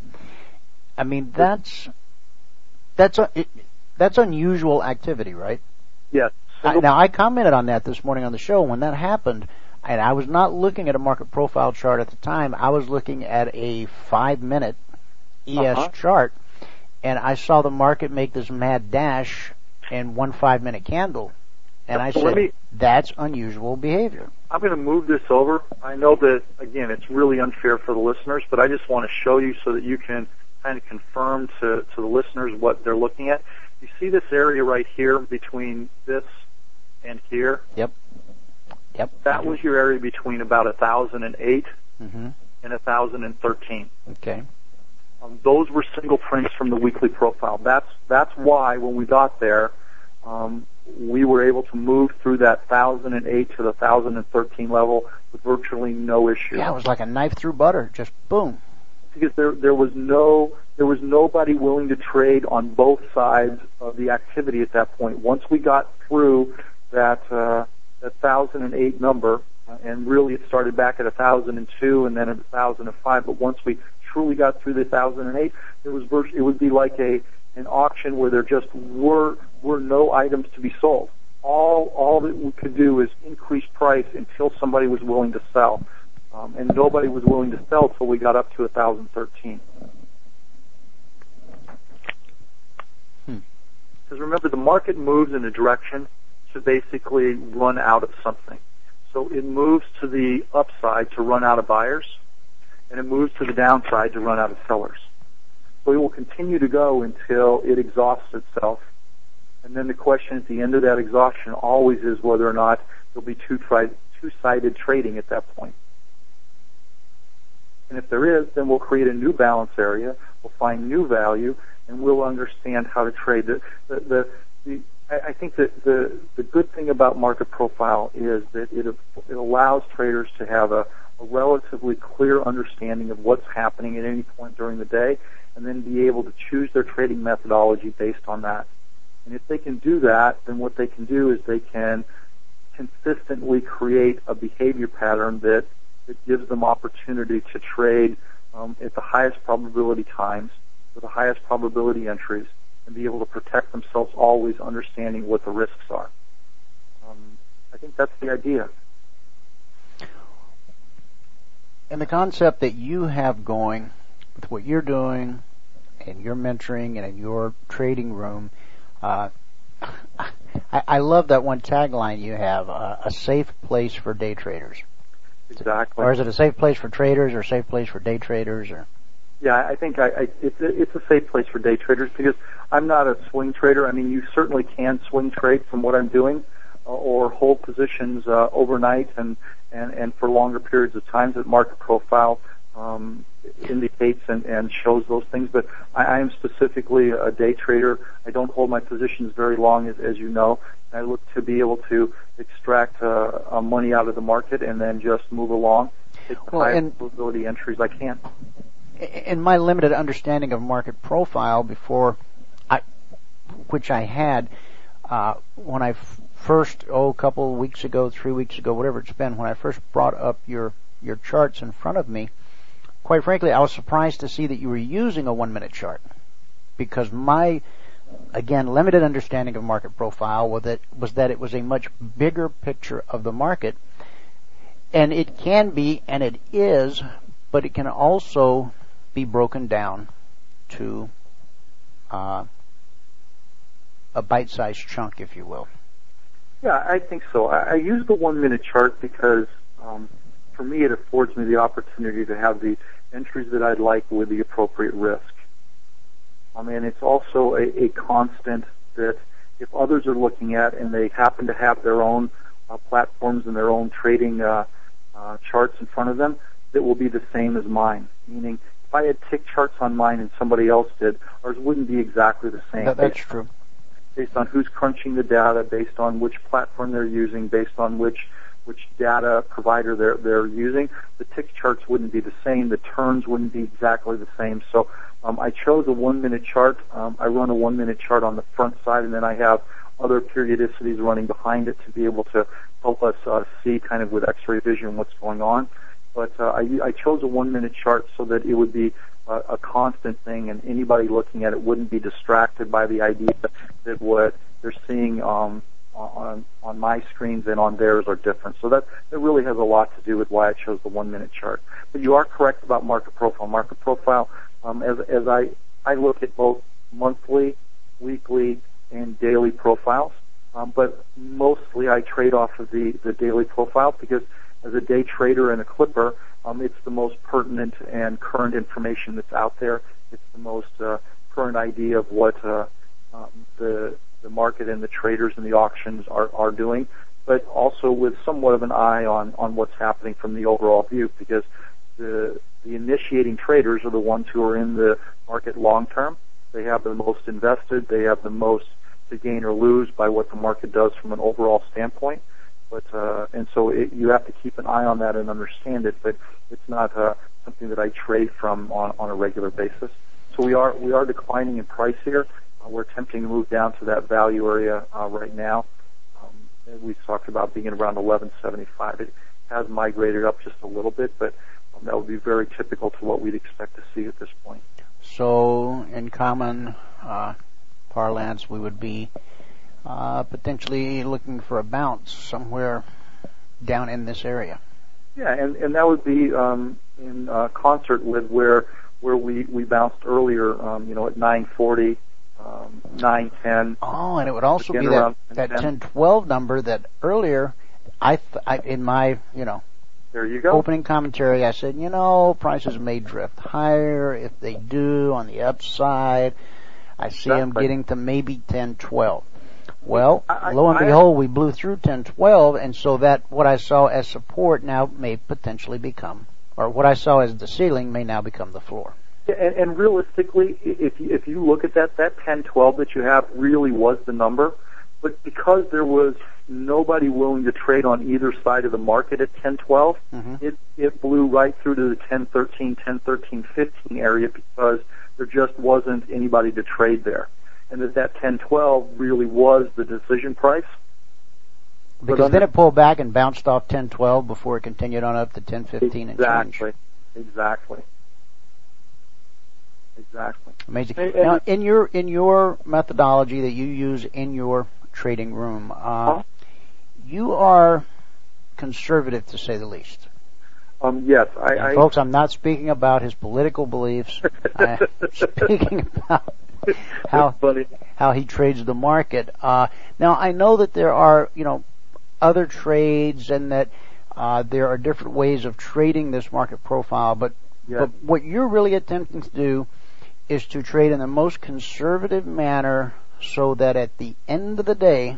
I mean that's that's a, it, that's unusual activity, right? Yes. I, now I commented on that this morning on the show when that happened, and I was not looking at a market profile chart at the time. I was looking at a five-minute E S Uh-huh. chart, and I saw the market make this mad dash in one five-minute candle. And I So said, let me- that's unusual behavior. I'm going to move this over. I know that, again, it's really unfair for the listeners, but I just want to show you so that you can kind of confirm to, to the listeners what they're looking at. You see this area right here between this and here? Yep. Yep. That was your area between about one thousand eight Mm-hmm. and one thousand thirteen. Okay. Um, those were single prints from the weekly profile. That's that's why when we got there, um, we were able to move through that one thousand eight to the one thousand thirteen level with virtually no issue. Yeah, it was like a knife through butter. Just boom. Because there there was no there was nobody willing to trade on both sides of the activity at that point. Once we got through that uh, that one thousand eight number, uh, and really it started back at one thousand two and then at one thousand five. But once we truly got through the one thousand eight, it was virtu- it would be like a an auction where there just were were no items to be sold. All all that we could do is increase price until somebody was willing to sell. Um, and nobody was willing to sell till we got up to one thousand thirteen. Hmm. Because remember, the market moves in a direction to basically run out of something. So it moves to the upside to run out of buyers, and it moves to the downside to run out of sellers. So it will continue to go until it exhausts itself. And then the question at the end of that exhaustion always is whether or not there'll be two tri- two-sided trading at that point. And if there is, then we'll create a new balance area, we'll find new value, and we'll understand how to trade. The, the, the, the, I think that the, the good thing about Market Profile is that it, it allows traders to have a, a relatively clear understanding of what's happening at any point during the day, and then be able to choose their trading methodology based on that. And if they can do that, then what they can do is they can consistently create a behavior pattern that It gives them opportunity to trade um, at the highest probability times with the highest probability entries and be able to protect themselves, always understanding what the risks are. Um, I think that's the idea. And the concept that you have going with what you're doing and your mentoring and in your trading room, uh, I, I love that one tagline you have, uh, a safe place for day traders. Exactly. Or is it a safe place for traders or a safe place for day traders? Or Yeah, I think I, I, it's, a, it's a safe place for day traders because I'm not a swing trader. I mean, you certainly can swing trade from what I'm doing uh, or hold positions uh, overnight and, and, and for longer periods of time that Market Profile um, indicates and, and shows those things. But I, I am specifically a day trader. I don't hold my positions very long, as, as you know. I look to be able to extract uh, uh, money out of the market and then just move along, take the well, highest probability entries I can. In my limited understanding of Market Profile before, I, which I had uh, when I f- first, oh, a couple of weeks ago, three weeks ago, whatever it's been, when I first brought up your, your charts in front of me, quite frankly, I was surprised to see that you were using a one-minute chart because my again, limited understanding of Market Profile was that, was that it was a much bigger picture of the market. And it can be, and it is, but it can also be broken down to uh, a bite-sized chunk, if you will. Yeah, I think so. I, I use the one-minute chart because, um, for me, it affords me the opportunity to have the entries that I'd like with the appropriate risk. I mean, it's also a, a constant that if others are looking at and they happen to have their own uh, platforms and their own trading uh, uh, charts in front of them, that will be the same as mine. Meaning, if I had tick charts on mine and somebody else did, ours wouldn't be exactly the same. That, that's true. Based on who's crunching the data, based on which platform they're using, based on which which data provider they're they're using, the tick charts wouldn't be the same. The turns wouldn't be exactly the same. So um, I chose a one-minute chart. Um, I run a one-minute chart on the front side, and then I have other periodicities running behind it to be able to help us uh, see kind of with X-ray vision what's going on. But uh, I, I chose a one-minute chart so that it would be uh, a constant thing, and anybody looking at it wouldn't be distracted by the idea that what they're seeing um, on on my screens and on theirs are different. So that, that really has a lot to do with why I chose the one-minute chart. But you are correct about Market Profile. Market Profile, um, as as I I look at both monthly, weekly, and daily profiles. Um, but mostly I trade off of the, the daily profile because as a day trader and a clipper, um, it's the most pertinent and current information that's out there. It's the most uh, current idea of what uh, um, the the market and the traders and the auctions are, are doing, but also with somewhat of an eye on, on what's happening from the overall view, because the the initiating traders are the ones who are in the market long term. They have the most invested. They have the most to gain or lose by what the market does from an overall standpoint. But uh, and so it, you have to keep an eye on that and understand it. But it's not uh, something that I trade from on, on a regular basis. So we are we are declining in price here. Uh, we're attempting to move down to that value area uh, right now. Um, and we talked about being at around eleven seventy-five. It has migrated up just a little bit, but um, that would be very typical to what we'd expect to see at this point. So, in common uh, parlance, we would be uh, potentially looking for a bounce somewhere down in this area. Yeah, and, and that would be um, in uh, concert with where where we, we bounced earlier, um, you know, at nine forty, um, nine ten. Oh, and it would also be that, that ten twelve number that earlier, I, th- I in my, you know, there you go. Opening commentary, I said, you know, prices may drift higher. If they do, on the upside, I see exactly. them getting to maybe ten twelve. Well, I, lo and I, behold, we blew through ten twelve, and so that what I saw as support now may potentially become, or what I saw as the ceiling may now become the floor. And, and realistically, if you, if you look at that, that ten twelve that you have really was the number. But because there was nobody willing to trade on either side of the market at ten twelve, mm-hmm. it, it blew right through to the ten thirteen, ten thirteen fifteen area because there just wasn't anybody to trade there. And that that ten twelve really was the decision price. Because then it pulled back and bounced off ten twelve before it continued on up to ten fifteen exactly, and change. Exactly. Exactly. Amazing. And, and now, in your in your methodology that you use in your trading room, uh, huh? you are conservative to say the least. Um, yes, I, and I folks, I'm not speaking about his political beliefs. I'm speaking about how how he trades the market. Uh, now, I know that there are, you know, other trades and that uh, there are different ways of trading this market profile, but, yes. but what you're really attempting to do is to trade in the most conservative manner so that at the end of the day,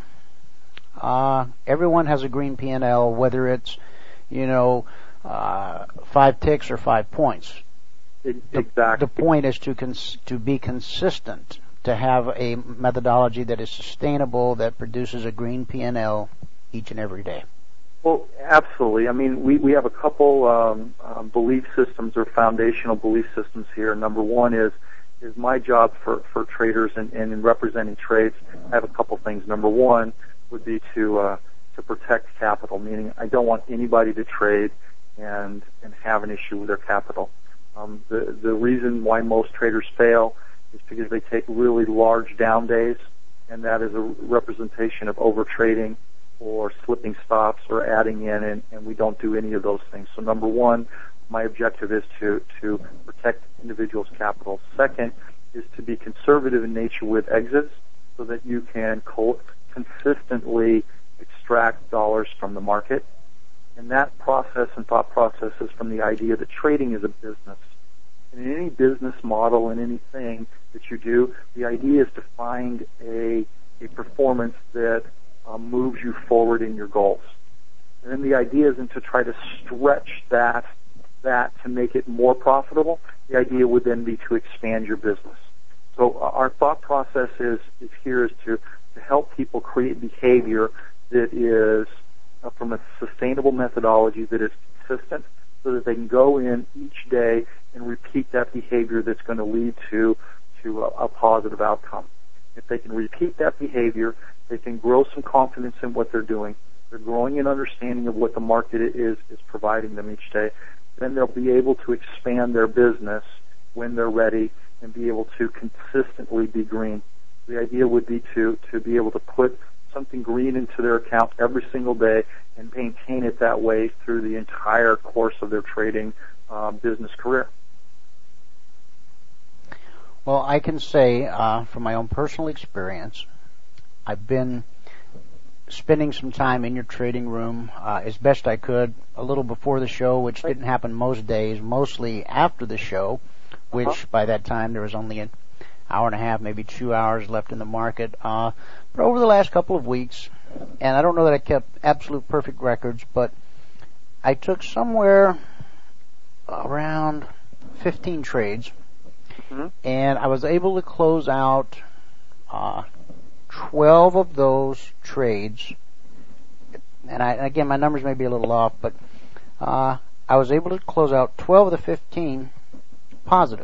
uh, everyone has a green P and L, whether it's, you know, uh, five ticks or five points. Exactly. The, the point is to cons- to be consistent, to have a methodology that is sustainable, that produces a green P and L each and every day. Well, absolutely. I mean, we, we have a couple um, um, belief systems or foundational belief systems here. Number one is is my job for, for traders and, and in representing trades. I have a couple things. Number one would be to uh, to protect capital, meaning I don't want anybody to trade and and have an issue with their capital. Um, the the reason why most traders fail is because they take really large down days, and that is a representation of over trading or slipping stops or adding in, and, and we don't do any of those things. So number one, my objective is to, to protect individuals' capital. Second is to be conservative in nature with exits so that you can co- consistently extract dollars from the market. And that process and thought process is from the idea that trading is a business. And in any business model and anything that you do, the idea is to find a, a performance that um, moves you forward in your goals. And then the idea isn't to try to stretch that that to make it more profitable. The idea would then be to expand your business. So uh, our thought process is, is here is to, to help people create behavior that is uh, from a sustainable methodology that is consistent so that they can go in each day and repeat that behavior that's going to lead to, to a, a positive outcome. If they can repeat that behavior, they can grow some confidence in what they're doing. They're growing an understanding of what the market is, is providing them each day. Then they'll be able to expand their business when they're ready and be able to consistently be green. The idea would be to, to be able to put something green into their account every single day and maintain it that way through the entire course of their trading uh, business career. Well, I can say uh, from my own personal experience I've been spending some time in your trading room uh, as best I could, a little before the show, which didn't happen most days, mostly after the show, which uh-huh. by that time there was only an hour and a half, maybe two hours left in the market. Uh, but over the last couple of weeks, and I don't know that I kept absolute perfect records, but I took somewhere around fifteen trades, mm-hmm. and I was able to close out uh, twelve of those trades. And I, again, my numbers may be a little off, but uh, I was able to close out twelve of the fifteen positive.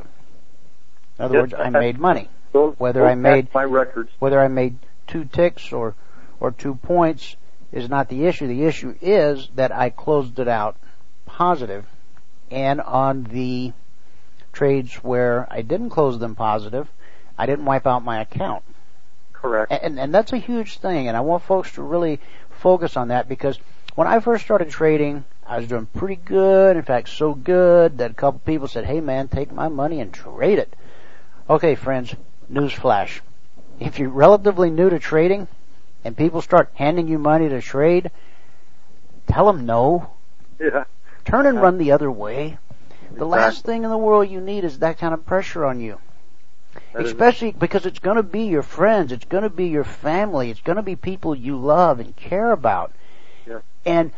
In other yes, words, I made money. Those, whether those I made my records. Whether I made two ticks or or two points is not the issue. The issue is that I closed it out positive, and on the trades where I didn't close them positive, I didn't wipe out my account. Correct. And, and that's a huge thing, and I want folks to really focus on that, because when I first started trading, I was doing pretty good. In fact, so good that a couple people said, "Hey man, take my money and trade it." Okay, friends, newsflash. If you're relatively new to trading and people start handing you money to trade, tell them no. Yeah. Turn and run the other way. The Exactly. last thing in the world you need is that kind of pressure on you. That Especially because it's going to be your friends, it's going to be your family, it's going to be people you love and care about. Yeah. And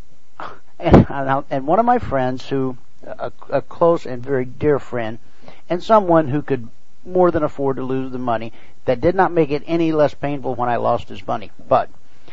and and one of my friends, who a, a close and very dear friend, and someone who could more than afford to lose the money, that did not make it any less painful when I lost his money. But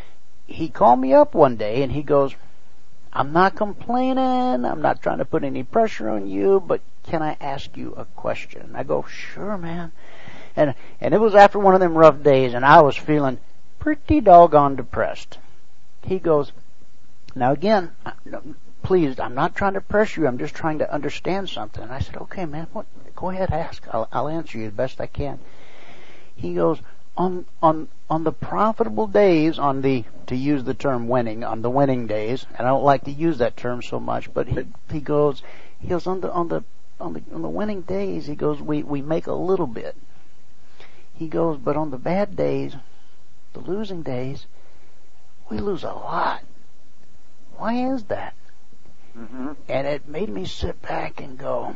he called me up one day and he goes, "I'm not complaining, I'm not trying to put any pressure on you, but can I ask you a question?" I go, "Sure, man." And and it was after one of them rough days, and I was feeling pretty doggone depressed. He goes, "Now again, please, I'm not trying to pressure you, I'm just trying to understand something." And I said, "Okay, man, what? Go ahead, ask. I'll, I'll answer you the best I can." He goes, on on on the profitable days, on the, to use the term winning, on the winning days, and I don't like to use that term so much, but he he goes, he goes on the on the on the on the winning days, he goes, we we make a little bit. He goes, but on the bad days, the losing days, we lose a lot. Why is that? Mm-hmm. And it made me sit back and go,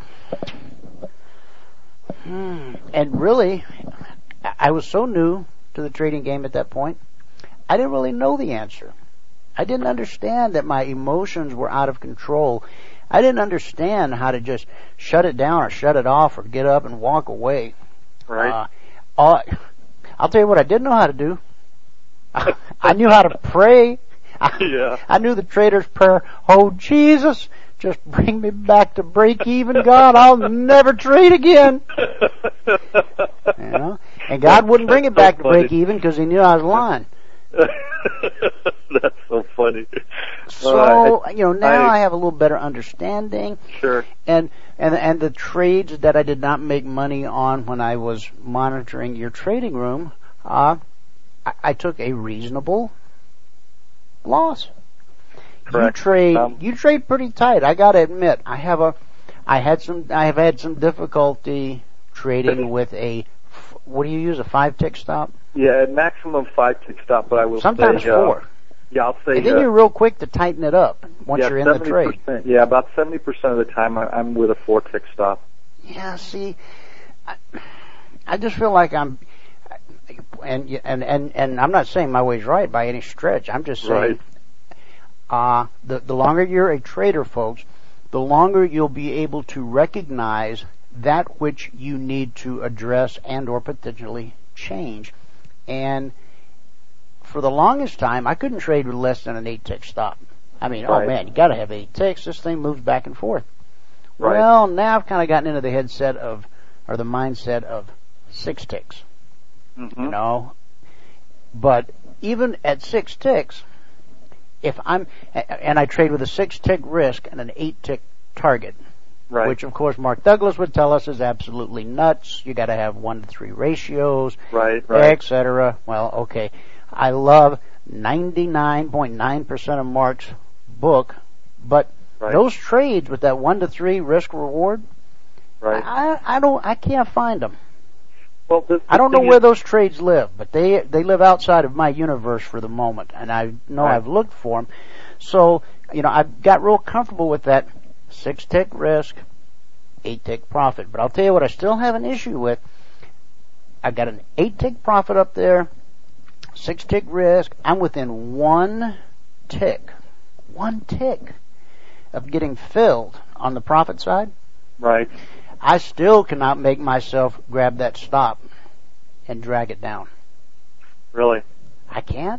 hmm. And really, I was so new to the trading game at that point, I didn't really know the answer. I didn't understand that my emotions were out of control. I didn't understand how to just shut it down or shut it off or get up and walk away. Right. Uh, uh, I'll tell you what I didn't know how to do. I, I knew how to pray. I, yeah. I knew the trader's prayer. "Oh, Jesus, just bring me back to break even, God. I'll never trade again." You know? And God wouldn't bring it back to break even because he knew I was lying. That's so funny. So, uh, you know, now I, I have a little better understanding. Sure. And, and, and the trades that I did not make money on when I was monitoring your trading room, uh, I, I took a reasonable loss. Correct. You trade, um, you trade pretty tight. I gotta admit, I have a, I had some, I have had some difficulty trading with a, what do you use, a five tick stop? Yeah, maximum five tick stop, but I will Sometimes say, four. Uh, yeah, I'll say. And then uh, you're real quick to tighten it up once yeah, you're in the trade. Yeah, about seventy percent of the time I, I'm with a four tick stop. Yeah, see, I, I just feel like I'm, and and and and I'm not saying my way's right by any stretch. I'm just saying, right. uh, the the longer you're a trader, folks, the longer you'll be able to recognize that which you need to address and or potentially change. And for the longest time, I couldn't trade with less than an eight tick stop. I mean, right. oh man, you got to have eight ticks. This thing moves back and forth. Right. Well, now I've kind of gotten into the headset of, or the mindset of six ticks. Mm-hmm. You know, but even at six ticks, if I'm, and I trade with a six tick risk and an eight tick target, right. which of course Mark Douglas would tell us is absolutely nuts. You got to have one to three ratios, right, right, et cetera. Well, okay, I love ninety-nine point nine percent of Mark's book, but right. those trades with that one to three risk reward, right. I, I don't, I can't find them. Well, the, the I don't know thing where is- those trades live, but they they live outside of my universe for the moment, and I know Right. I've looked for them. So, you know, I've got real comfortable with that six tick risk, eight tick profit. But I'll tell you what I still have an issue with. I've got an eight tick profit up there, six tick risk. I'm within one tick, one tick of getting filled on the profit side. Right. I still cannot make myself grab that stop and drag it down. Really. I can't.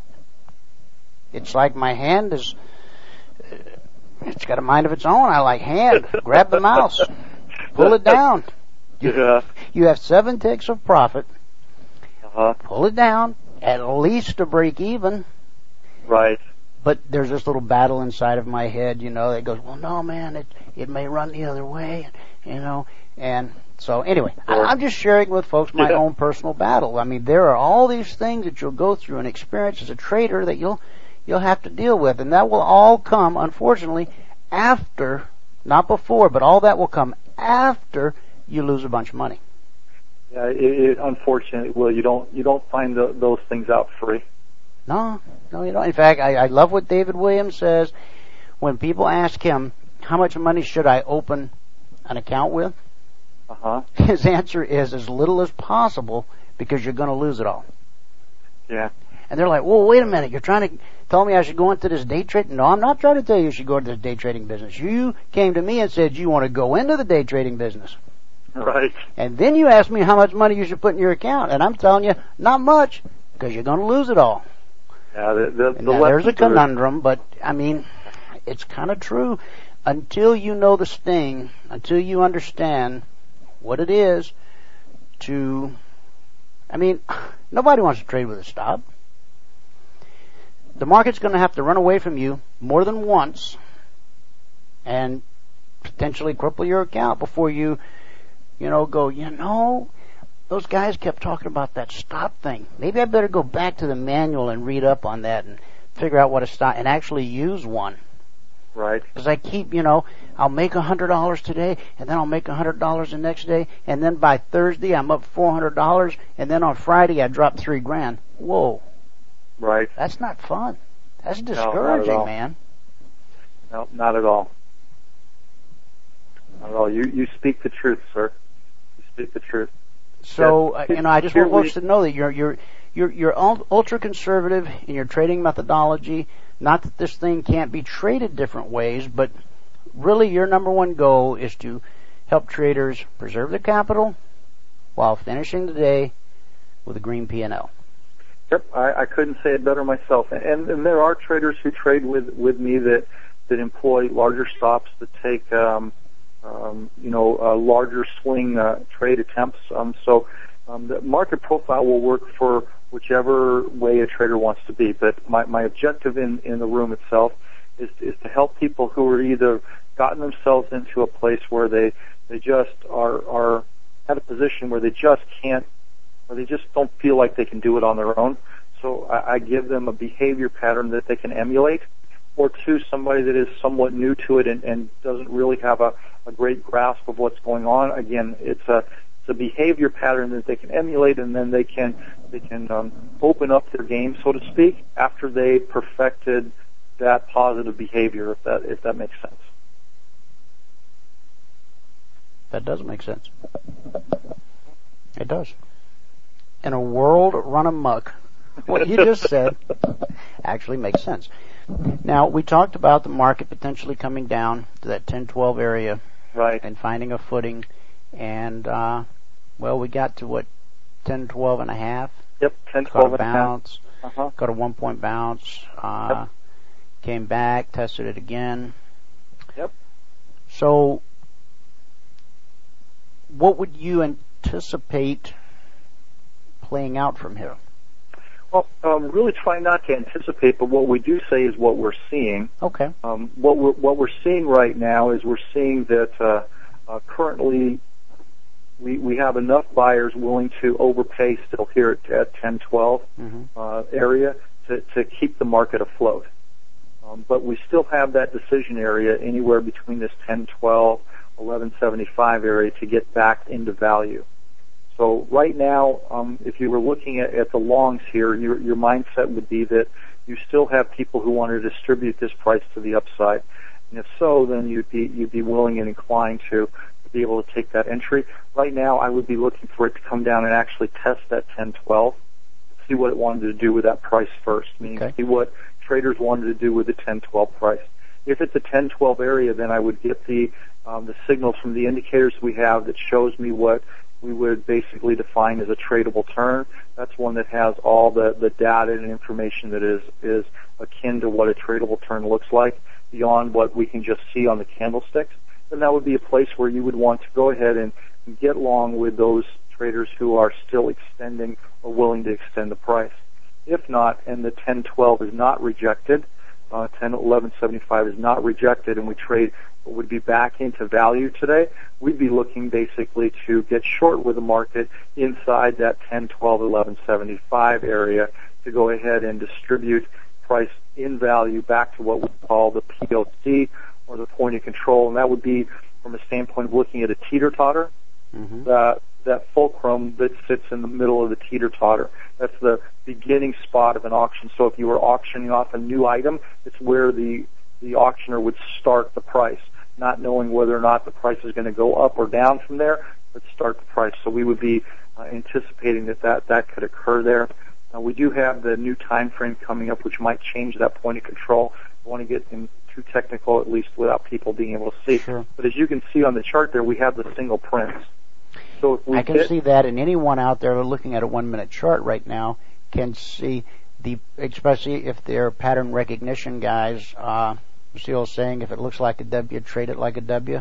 It's like my hand is, uh, it's got a mind of its own. I like hand. Grab the mouse. Pull it down. You, Yeah. you have seven ticks of profit. Uh-huh. Pull it down. At least to break even. Right. But there's this little battle inside of my head, you know, that goes, well, no, man, it, it may run the other way, you know. And so anyway, I, I'm just sharing with folks my Yeah. own personal battle. I mean, there are all these things that you'll go through and experience as a trader that you'll you'll have to deal with, and that will all come, unfortunately, after, not before, but all that will come after you lose a bunch of money. Yeah. It, it, unfortunately, well, you don't you don't find the, those things out free. No, no, you don't. In fact, I, I love what David Williams says when people ask him, how much money should I open an account with? Uh huh. His answer is as little as possible because you're going to lose it all. Yeah. And they're like, whoa, wait a minute, you're trying to tell me I should go into this day trading? No, I'm not trying to tell you you should go into this day trading business. You came to me and said you want to go into the day trading business. Right. And then you asked me how much money you should put in your account. And I'm telling you, not much, because you're going to lose it all. Yeah. The, the, And the now, there's a lessons are- conundrum, but, I mean, it's kind of true. Until you know the sting, until you understand what it is to, I mean, nobody wants to trade with a stop. The market's going to have to run away from you more than once and potentially cripple your account before you, you know, go, you know, those guys kept talking about that stop thing. Maybe I better go back to the manual and read up on that and figure out what a stop, and actually use one. Right. Because I keep, you know, I'll make a hundred dollars today, and then I'll make a hundred dollars the next day, and then by Thursday I'm up four hundred dollars, and then on Friday I drop three grand. Whoa, Right. that's not fun. That's not at discouraging, all. man. No, not at all. Not at all. You you speak the truth, sir. You speak the truth. So, Yeah. uh, you know, I just Here want we- folks to know that you're you're you're you're ultra conservative in your trading methodology. Not that this thing can't be traded different ways, but really your number one goal is to help traders preserve their capital while finishing the day with a green P and L. Yep, I, I couldn't say it better myself. And, and there are traders who trade with, with me that, that employ larger stops, that take, um, um, you know, uh, larger swing uh, trade attempts. Um, so um, the market profile will work for whichever way a trader wants to be. But my, my objective in, in the room itself is, is to help people who are either gotten themselves into a place where they, they just are, are at a position where they just can't, or they just don't feel like they can do it on their own. So I, I give them a behavior pattern that they can emulate, or two, somebody that is somewhat new to it and, and doesn't really have a, a great grasp of what's going on. Again, it's a it's a behavior pattern that they can emulate, and then they can they can um, open up their game, so to speak, after they perfected that positive behavior. If that if that makes sense. That does make sense. It does. In a world run amok, what you just said actually makes sense. Now, we talked about the market potentially coming down to that ten twelve area, Right. and finding a footing, and, uh, well, we got to, what, ten twelve and a half? Yep, ten, Caught twelve a and a half. bounce, Uh-huh. got a one-point bounce, uh, Yep. came back, tested it again. Yep. So, what would you anticipate playing out from here? Well, um, really try not to anticipate, but what we do say is what we're seeing. Okay. Um, what we're what we're seeing right now is we're seeing that uh, uh, currently we we have enough buyers willing to overpay still here at, at ten twelve Mm-hmm. uh, area to to keep the market afloat. Um, but we still have that decision area anywhere between this ten twelve, eleven seventy-five area to get back into value. So right now, um, if you were looking at, at the longs here, your, your mindset would be that you still have people who want to distribute this price to the upside. And if so, then you'd be you'd be willing and inclined to be able to take that entry. Right now, I would be looking for it to come down and actually test that ten twelve, see what it wanted to do with that price first, meaning Okay. see what traders wanted to do with the ten twelve price. If it's a ten twelve area, then I would get the um, the signals from the indicators we have that shows me what we would basically define as a tradable turn. That's one that has all the, the data and information that is, is akin to what a tradable turn looks like beyond what we can just see on the candlesticks. Then that would be a place where you would want to go ahead and get along with those traders who are still extending or willing to extend the price. If not, and the ten twelve is not rejected, uh, ten eleven seventy-five is not rejected, and we trade what would be back into value today, we'd be looking basically to get short with the market inside that ten twelve eleven seventy-five area to go ahead and distribute price in value back to what we call the P O C, or the point of control, and that would be from a standpoint of looking at a teeter-totter, Mm-hmm. that, that fulcrum that sits in the middle of the teeter-totter. That's the beginning spot of an auction. So if you were auctioning off a new item, it's where the, the auctioneer would start the price, not knowing whether or not the price is going to go up or down from there, but start the price. So we would be uh, anticipating that, that that could occur there. Uh, we do have the new time frame coming up, which might change that point of control. I want to get in too technical, at least without people being able to see. Sure. But as you can see on the chart there, we have the single prints. So if we I can hit, see that, and anyone out there looking at a one-minute chart right now can see the, especially if they're pattern recognition guys, uh, still saying if it looks like a W, trade it like a W.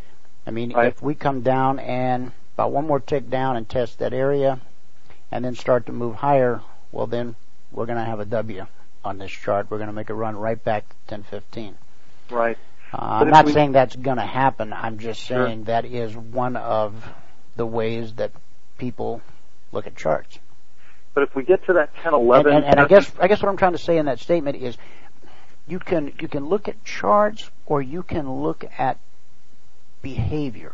I mean, right. if we come down and about one more tick down and test that area, and then start to move higher, well then we're going to have a W on this chart. We're going to make a run right back to ten fifteen. Right. Uh, I'm if not we- saying that's going to happen. I'm just Sure. saying that is one of the ways that people look at charts. But if we get to that ten And, eleven, and, and I guess I guess what I'm trying to say in that statement is you can you can look at charts or you can look at behavior.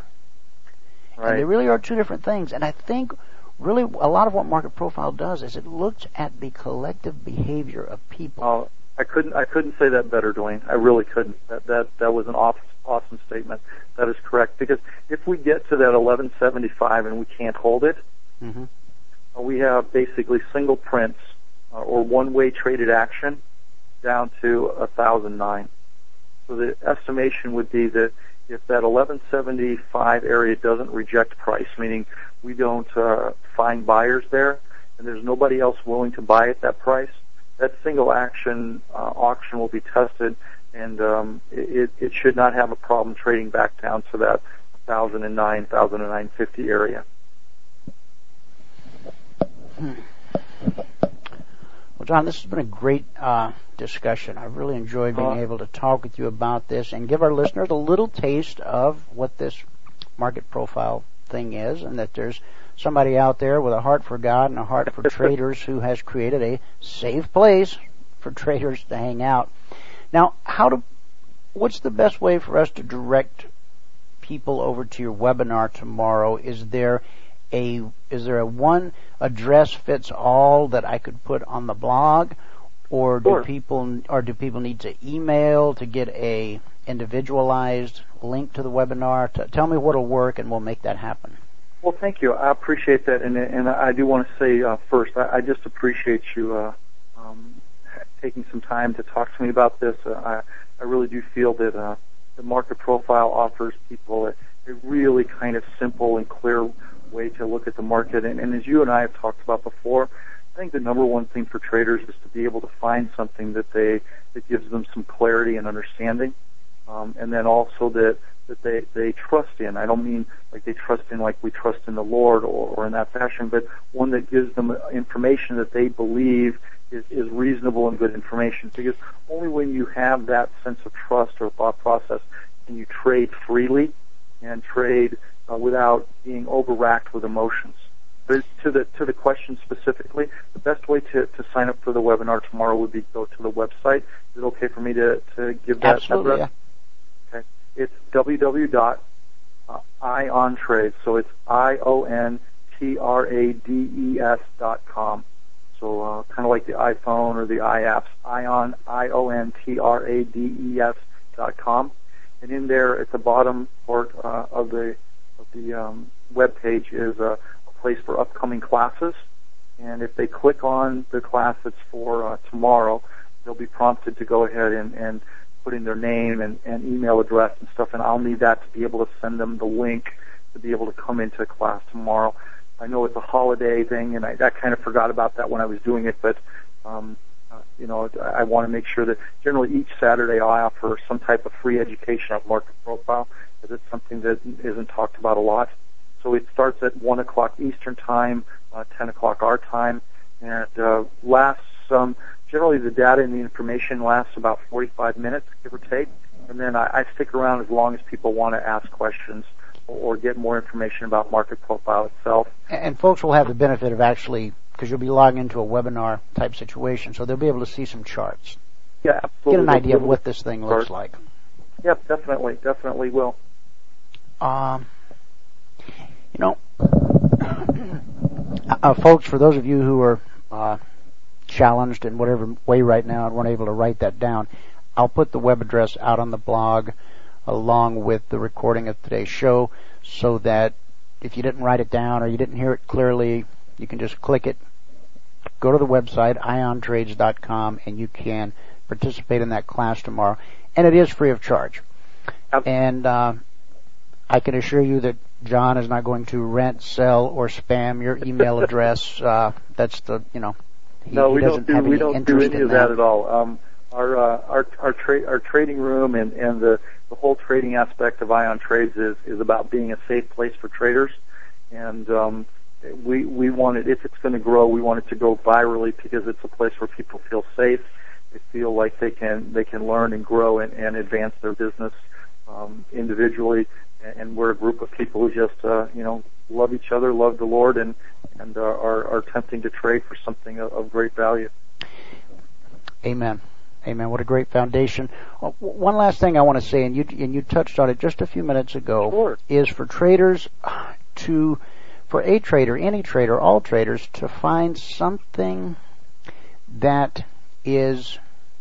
And right. they really are two different things. And I think really a lot of what Market Profile does is it looks at the collective behavior of people. Oh, I couldn't I couldn't say that better, Dwayne. I really couldn't. That that that was an awesome, awesome statement. That is correct. Because if we get to that eleven seventy-five and we can't hold it, Mm-hmm. uh, we have basically single prints uh, or one-way traded action down to one thousand nine. So the estimation would be that if that eleven seventy-five area doesn't reject price, meaning we don't uh, find buyers there, and there's nobody else willing to buy at that price, that single action uh, auction will be tested, and um, it, it should not have a problem trading back down to that one thousand nine, one thousand nine fifty area. Hmm. Well, John, this has been a great uh, discussion. I've really enjoyed being Uh, able to talk with you about this and give our listeners a little taste of what this Market Profile thing is, and that there's somebody out there with a heart for God and a heart for traders who has created a safe place for traders to hang out. Now, how to, what's the best way for us to direct people over to your webinar tomorrow? Is there a, is there a one address fits all that I could put on the blog, or do Sure. people, or do people need to email to get a individualized link to the webinar? T- tell me what'll work, and we'll make that happen. Well, thank you. I appreciate that, and and I do want to say uh, first, I, I just appreciate you uh, um, taking some time to talk to me about this. Uh, I I really do feel that uh, the Market Profile offers people a, a really kind of simple and clear way to look at the market. And, and as you and I have talked about before, I think the number one thing for traders is to be able to find something that they that gives them some clarity and understanding, um, and then also that that they they trust in. I don't mean like they trust in like we trust in the Lord or, or in that fashion, but one that gives them information that they believe is, is reasonable and good information. Because only when you have that sense of trust or thought process can you trade freely and trade uh, without being overracked with emotions. But to the to the question specifically, the best way to, to sign up for the webinar tomorrow would be go to the website. Is it okay for me to, to give that Absolutely, address? Okay. It's w w w dot iontrade. So it's I O N T R A D E S dot com. So uh, kind of like the iPhone or the iApps, Ion, I O N T R A D E S dot com. And in there, at the bottom part uh, of the of the um, web page is a, a place for upcoming classes. And if they click on the class that's for uh, tomorrow, they'll be prompted to go ahead and, and put in their name and, and email address and stuff. And I'll need that to be able to send them the link to be able to come into class tomorrow. I know it's a holiday thing, and I, I kind of forgot about that when I was doing it, but um, uh, you know, I, I want to make sure that generally each Saturday I offer some type of free education of market profile, because it's something that isn't talked about a lot. So it starts at one o'clock Eastern time, uh, ten o'clock our time, and uh, lasts, um, generally the data and the information lasts about forty-five minutes, give or take, and then I, I stick around as long as people want to ask questions or get more information about market profile itself. And folks will have the benefit of actually, because you'll be logging into a webinar type situation, so they'll be able to see some charts. Yeah, absolutely. Get an idea of what this thing looks like. Yep, definitely, definitely will. Um, you know, uh, folks, for those of you who are uh, challenged in whatever way right now and weren't able to write that down, I'll put the web address out on the blog along with the recording of today's show, so that if you didn't write it down or you didn't hear it clearly, you can just click it, go to the website, ion trades dot com, and you can participate in that class tomorrow. And it is free of charge. Yep. And uh, I can assure you that John is not going to rent, sell, or spam your email address. Uh, that's the, you know, he, no, he we doesn't don't do have we any don't do interest any in of that at all. Um, our uh, our our, tra- our trading room and and the the whole trading aspect of Ion Trades is is about being a safe place for traders, and um, we we want it, if it's going to grow, we want it to go virally, because it's a place where people feel safe. They feel like they can they can learn and grow and, and advance their business um, individually, and we're a group of people who just uh, you know love each other, love the Lord, and and uh, are are attempting to trade for something of, of great value. Amen. Amen. What a great foundation. One last thing I want to say, and you and you touched on it just a few minutes ago, sure. is for traders to, for a trader, any trader, all traders, to find something that is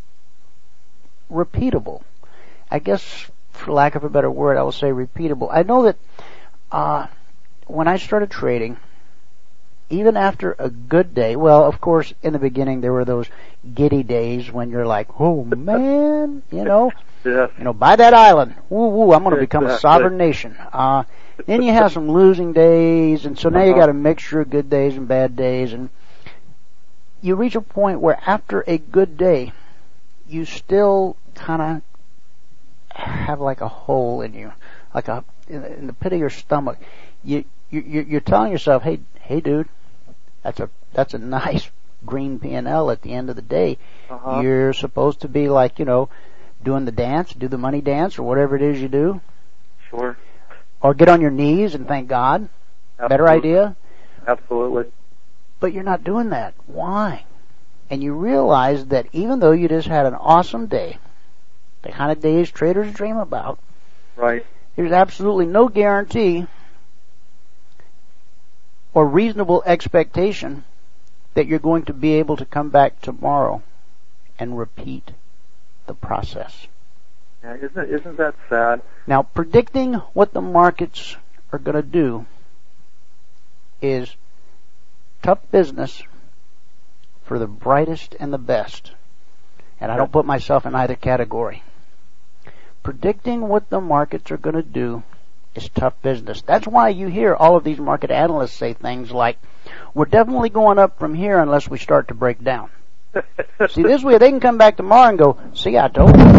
repeatable. I guess, for lack of a better word, I will say repeatable. I know that uh, when I started trading, even after a good day, well, of course, in the beginning there were those giddy days when you're like, oh man, you know, yeah. you know, buy that island, woo woo, I'm going to become exactly. a sovereign nation. Uh, then you have some losing days, and so now you got a mixture of good days and bad days, and you reach a point where after a good day, you still kind of have like a hole in you, like a in the pit of your stomach. You you you're telling yourself, hey hey dude, that's a that's a nice green P and L at the end of the day. Uh-huh. You're supposed to be like, you know, doing the dance, do the money dance, or whatever it is you do. Sure. Or get on your knees and thank God. Absolutely. Better idea. Absolutely. But you're not doing that. Why? And you realize that even though you just had an awesome day, the kind of days traders dream about, right, there's absolutely no guarantee or reasonable expectation that you're going to be able to come back tomorrow and repeat the process. Yeah, isn't isn't that sad? Now, predicting what the markets are going to do is tough business for the brightest and the best. And I don't put myself in either category. Predicting what the markets are going to do is tough business. That's why you hear all of these market analysts say things like, we're definitely going up from here unless we start to break down. See, this way they can come back tomorrow and go, see, I told you.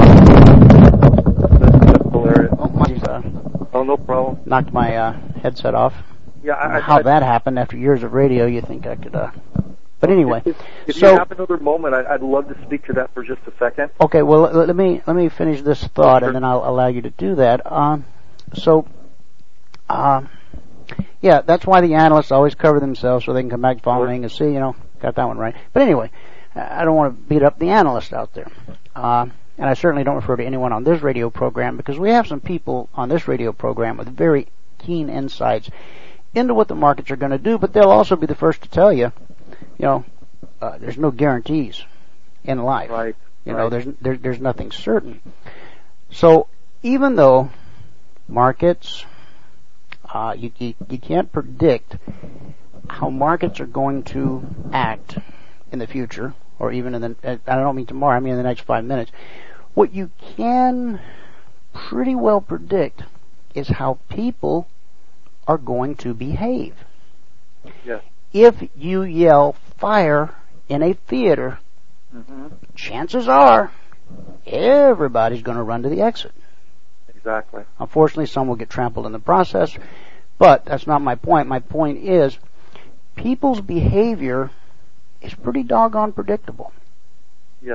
That's hilarious. Oh, my, uh, oh, no problem. Knocked my uh, headset off. Yeah, I, How I, that happened after years of radio, you think I could... Uh, but anyway. If, if so, you have another moment, I, I'd love to speak to that for just a second. Okay, well, let, let me let me finish this thought, Sure. and then I'll allow you to do that. Um, so, um, yeah, that's why the analysts always cover themselves so they can come back the following and see, you know, got that one right. But anyway, I don't want to beat up the analysts out there. Uh, and I certainly don't refer to anyone on this radio program, because we have some people on this radio program with very keen insights. into what the markets are going to do, but they'll also be the first to tell you, you know, uh, there's no guarantees in life. Right. You right. know, there's there, there's nothing certain. So even though markets, uh, you, you you can't predict how markets are going to act in the future, or even in the, I don't mean tomorrow, I mean in the next five minutes. What you can pretty well predict is how people are going to behave. Yes. If you yell fire in a theater, mm-hmm. chances are everybody's going to run to the exit. Exactly. Unfortunately, some will get trampled in the process, but that's not my point. My point is people's behavior is pretty doggone predictable. Yes.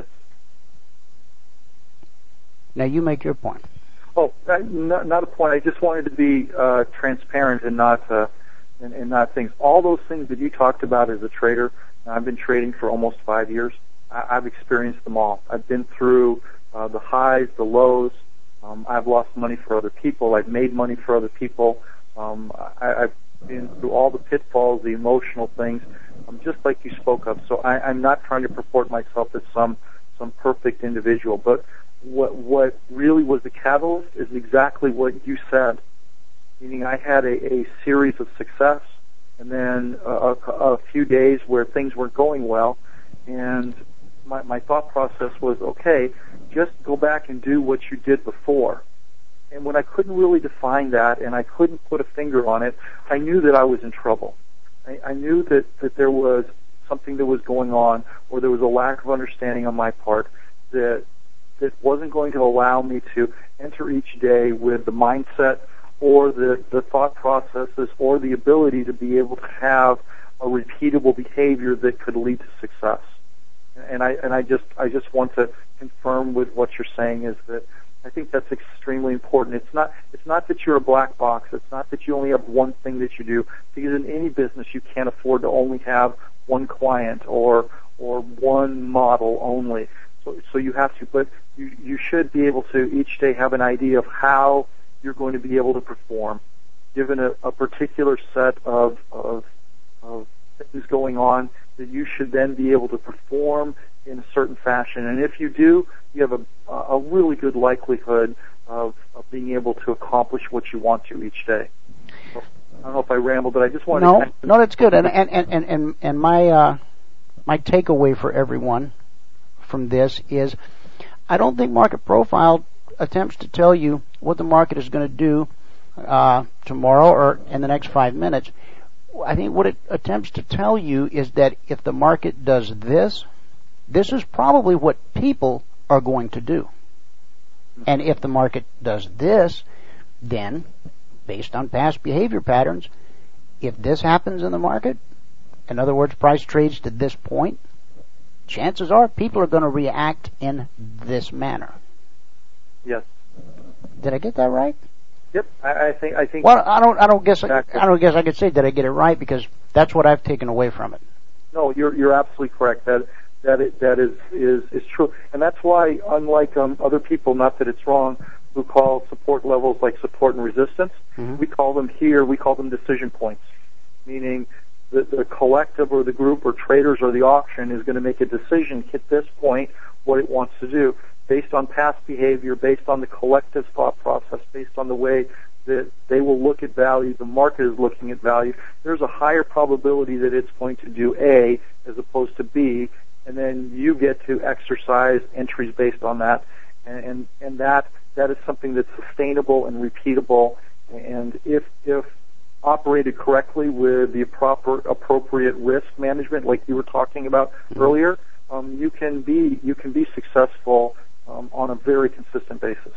Now you make your point. Oh, uh, not, not a point. I just wanted to be uh, transparent and not uh, and, and not things. All those things that you talked about as a trader, I've been trading for almost five years. I, I've experienced them all. I've been through uh, the highs, the lows. Um, I've lost money for other people. I've made money for other people. Um, I, I've been through all the pitfalls, the emotional things, um, just like you spoke of. So I, I'm not trying to purport myself as some some perfect individual, but what what really was the catalyst is exactly what you said. Meaning, I had a, a series of success, and then a, a, a few days where things weren't going well, and my, my thought process was, okay, just go back and do what you did before. And when I couldn't really define that, and I couldn't put a finger on it, I knew that I was in trouble. I, I knew that, that there was something that was going on, or there was a lack of understanding on my part that that wasn't going to allow me to enter each day with the mindset or the, the thought processes or the ability to be able to have a repeatable behavior that could lead to success. And I and I just I just want to confirm with what you're saying is that I think that's extremely important. It's not it's not that you're a black box. It's not that you only have one thing that you do. Because in any business you can't afford to only have one client or or one model only. So so you have to, but you you should be able to each day have an idea of how you're going to be able to perform, given a, a particular set of of of things going on, that you should then be able to perform in a certain fashion. And if you do, you have a, a really good likelihood of, of being able to accomplish what you want to each day. So, I don't know if I rambled, but I just wanted no, to... No, no, that's good. And, and, and, and, and my, uh, my takeaway for everyone from this is I don't think Market Profile attempts to tell you what the market is going to do uh, tomorrow or in the next five minutes. I think what it attempts to tell you is that if the market does this, this is probably what people are going to do. And if the market does this, then, based on past behavior patterns, if this happens in the market, in other words, price trades to this point, chances are people are going to react in this manner. Yes. Did I get that right? Yep, I, I think I think. Well, I don't. I don't guess. Exactly. I, I don't guess I could say that I get it right because that's what I've taken away from it. No, you're you're absolutely correct. That that it, that is is is true, and that's why, unlike um, other people, not that it's wrong, who call support levels like support and resistance, mm-hmm. we call them here. We call them decision points, meaning the the collective or the group or traders or the auction is going to make a decision at this point what it wants to do, based on past behavior, based on the collective thought process, based on the way that they will look at value, the market is looking at value. There's a higher probability that it's going to do A as opposed to B, and then you get to exercise entries based on that, and and, and that that is something that's sustainable and repeatable, and if if operated correctly with the proper appropriate risk management, like you were talking about mm-hmm. earlier, um, you can be you can be successful Um, on a very consistent basis.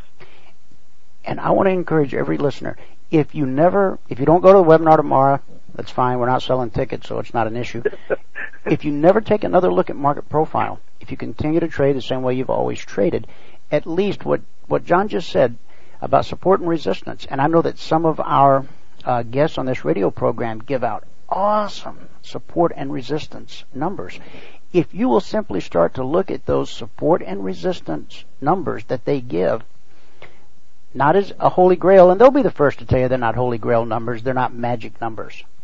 And I want to encourage every listener, if you never, if you don't go to the webinar tomorrow, that's fine, we're not selling tickets, so it's not an issue. If you never take another look at Market Profile, if you continue to trade the same way you've always traded, at least what, what John just said about support and resistance, and I know that some of our uh, guests on this radio program give out awesome support and resistance numbers. If you will simply start to look at those support and resistance numbers that they give, not as a holy grail, and they'll be the first to tell you they're not holy grail numbers, they're not magic numbers.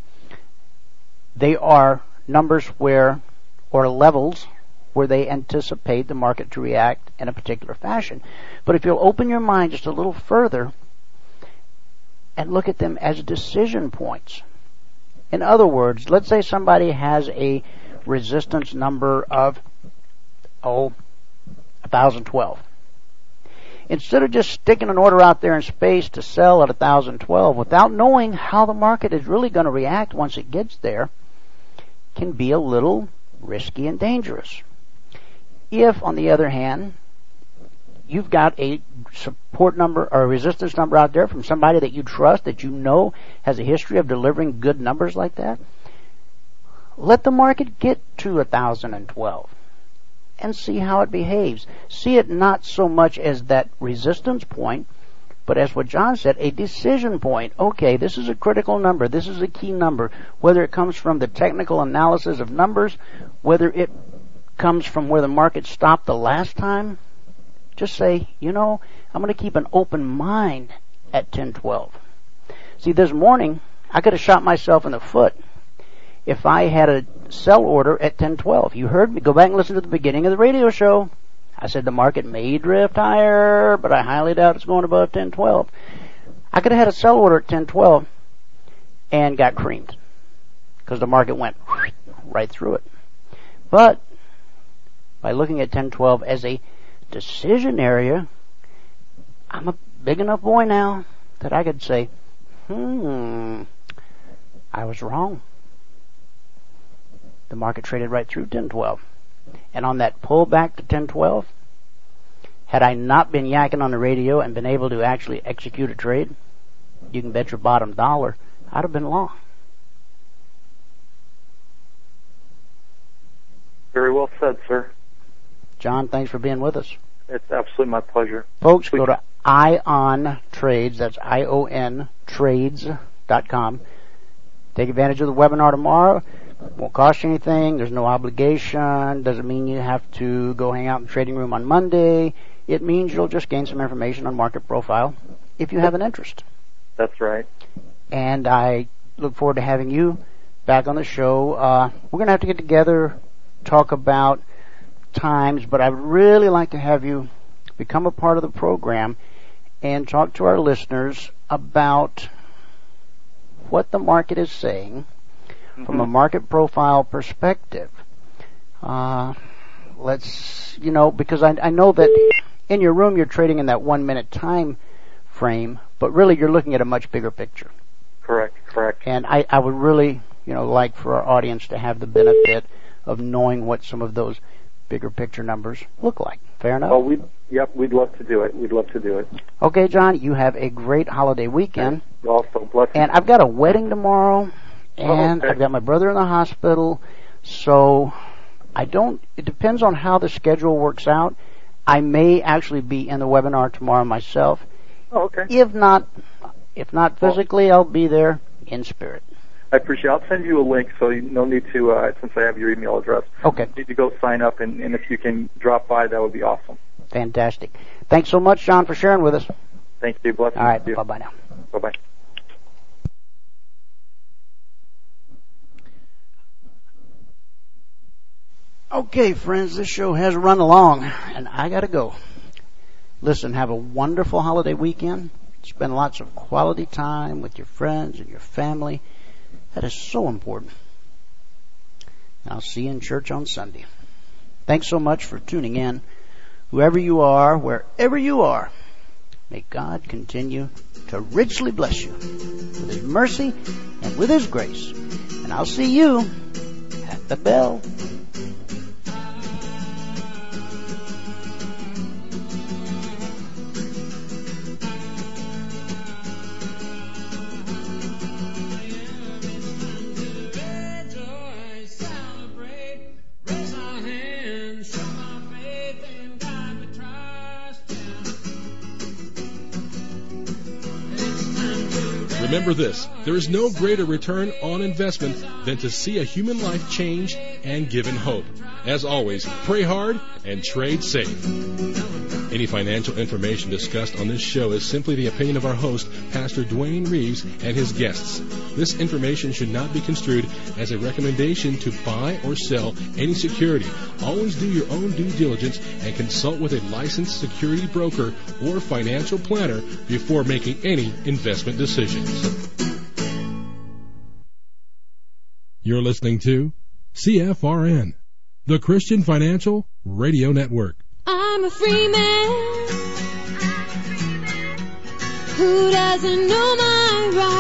They are numbers where, or levels, where they anticipate the market to react in a particular fashion. But if you'll open your mind just a little further and look at them as decision points. In other words, let's say somebody has a resistance number of, oh, one thousand twelve. Instead of just sticking an order out there in space to sell at one thousand twelve without knowing how the market is really going to react once it gets there, can be a little risky and dangerous. If, on the other hand, you've got a support number or a resistance number out there from somebody that you trust, that you know has a history of delivering good numbers like that, let the market get to one thousand twelve and see how it behaves. See it not so much as that resistance point, but as what John said, a decision point. Okay, this is a critical number. This is a key number. Whether it comes from the technical analysis of numbers, whether it comes from where the market stopped the last time, just say, you know, I'm going to keep an open mind at ten twelve. See, this morning, I could have shot myself in the foot if I had a sell order at ten twelve. You heard me. Go back and listen to the beginning of the radio show. I said the market may drift higher, but I highly doubt it's going above ten twelve. I could have had a sell order at ten twelve and got creamed because the market went right through it. But by looking at ten twelve as a decision area, I'm a big enough boy now that I could say, hmm, I was wrong. The market traded right through ten twelve. And on that pull back to ten twelve, had I not been yakking on the radio and been able to actually execute a trade, you can bet your bottom dollar I'd have been long. Very well said, sir. John, thanks for being with us. It's absolutely my pleasure. Folks, go to Ion Trades, that's I O N trades dot com. Take advantage of the webinar tomorrow. Won't cost you anything. There's no obligation. Doesn't mean you have to go hang out in the trading room on Monday. It means you'll just gain some information on market profile if you have an interest. That's right. And I look forward to having you back on the show. Uh, we're going to have to get together, talk about times, but I'd really like to have you become a part of the program and talk to our listeners about what the market is saying from a market profile perspective. Uh, let's, you know, because I, I know that in your room you're trading in that one minute time frame, but really you're looking at a much bigger picture. Correct, correct. And I, I would really, you know, like for our audience to have the benefit of knowing what some of those bigger picture numbers look like. Fair enough? Oh, we, yep, we'd love to do it. We'd love to do it. Okay, John, you have a great holiday weekend. Also, bless you. And I've got a wedding tomorrow. And oh, okay. I've got my brother in the hospital, so I don't, it depends on how the schedule works out. I may actually be in the webinar tomorrow myself. Oh, okay. If not, if not physically, I'll be there in spirit. I appreciate it. I'll send you a link, so you no need to, uh, since I have your email address. Okay. You need to go sign up, and, and if you can drop by, that would be awesome. Fantastic. Thanks so much, John, for sharing with us. Thank you. Bless you. All right. Bye-bye now. Bye-bye. Okay, friends, this show has run along, and I gotta go. Listen, have a wonderful holiday weekend. Spend lots of quality time with your friends and your family. That is so important. And I'll see you in church on Sunday. Thanks so much for tuning in. Whoever you are, wherever you are, may God continue to richly bless you with His mercy and with His grace. And I'll see you at the bell. Remember this, there is no greater return on investment than to see a human life change and given hope. As always, pray hard and trade safe. Any financial information discussed on this show is simply the opinion of our host, Pastor Dwayne Reeves, and his guests. This information should not be construed as a recommendation to buy or sell any security. Always do your own due diligence and consult with a licensed security broker or financial planner before making any investment decisions. You're listening to C F R N, the Christian Financial Radio Network. I'm a free man who doesn't know my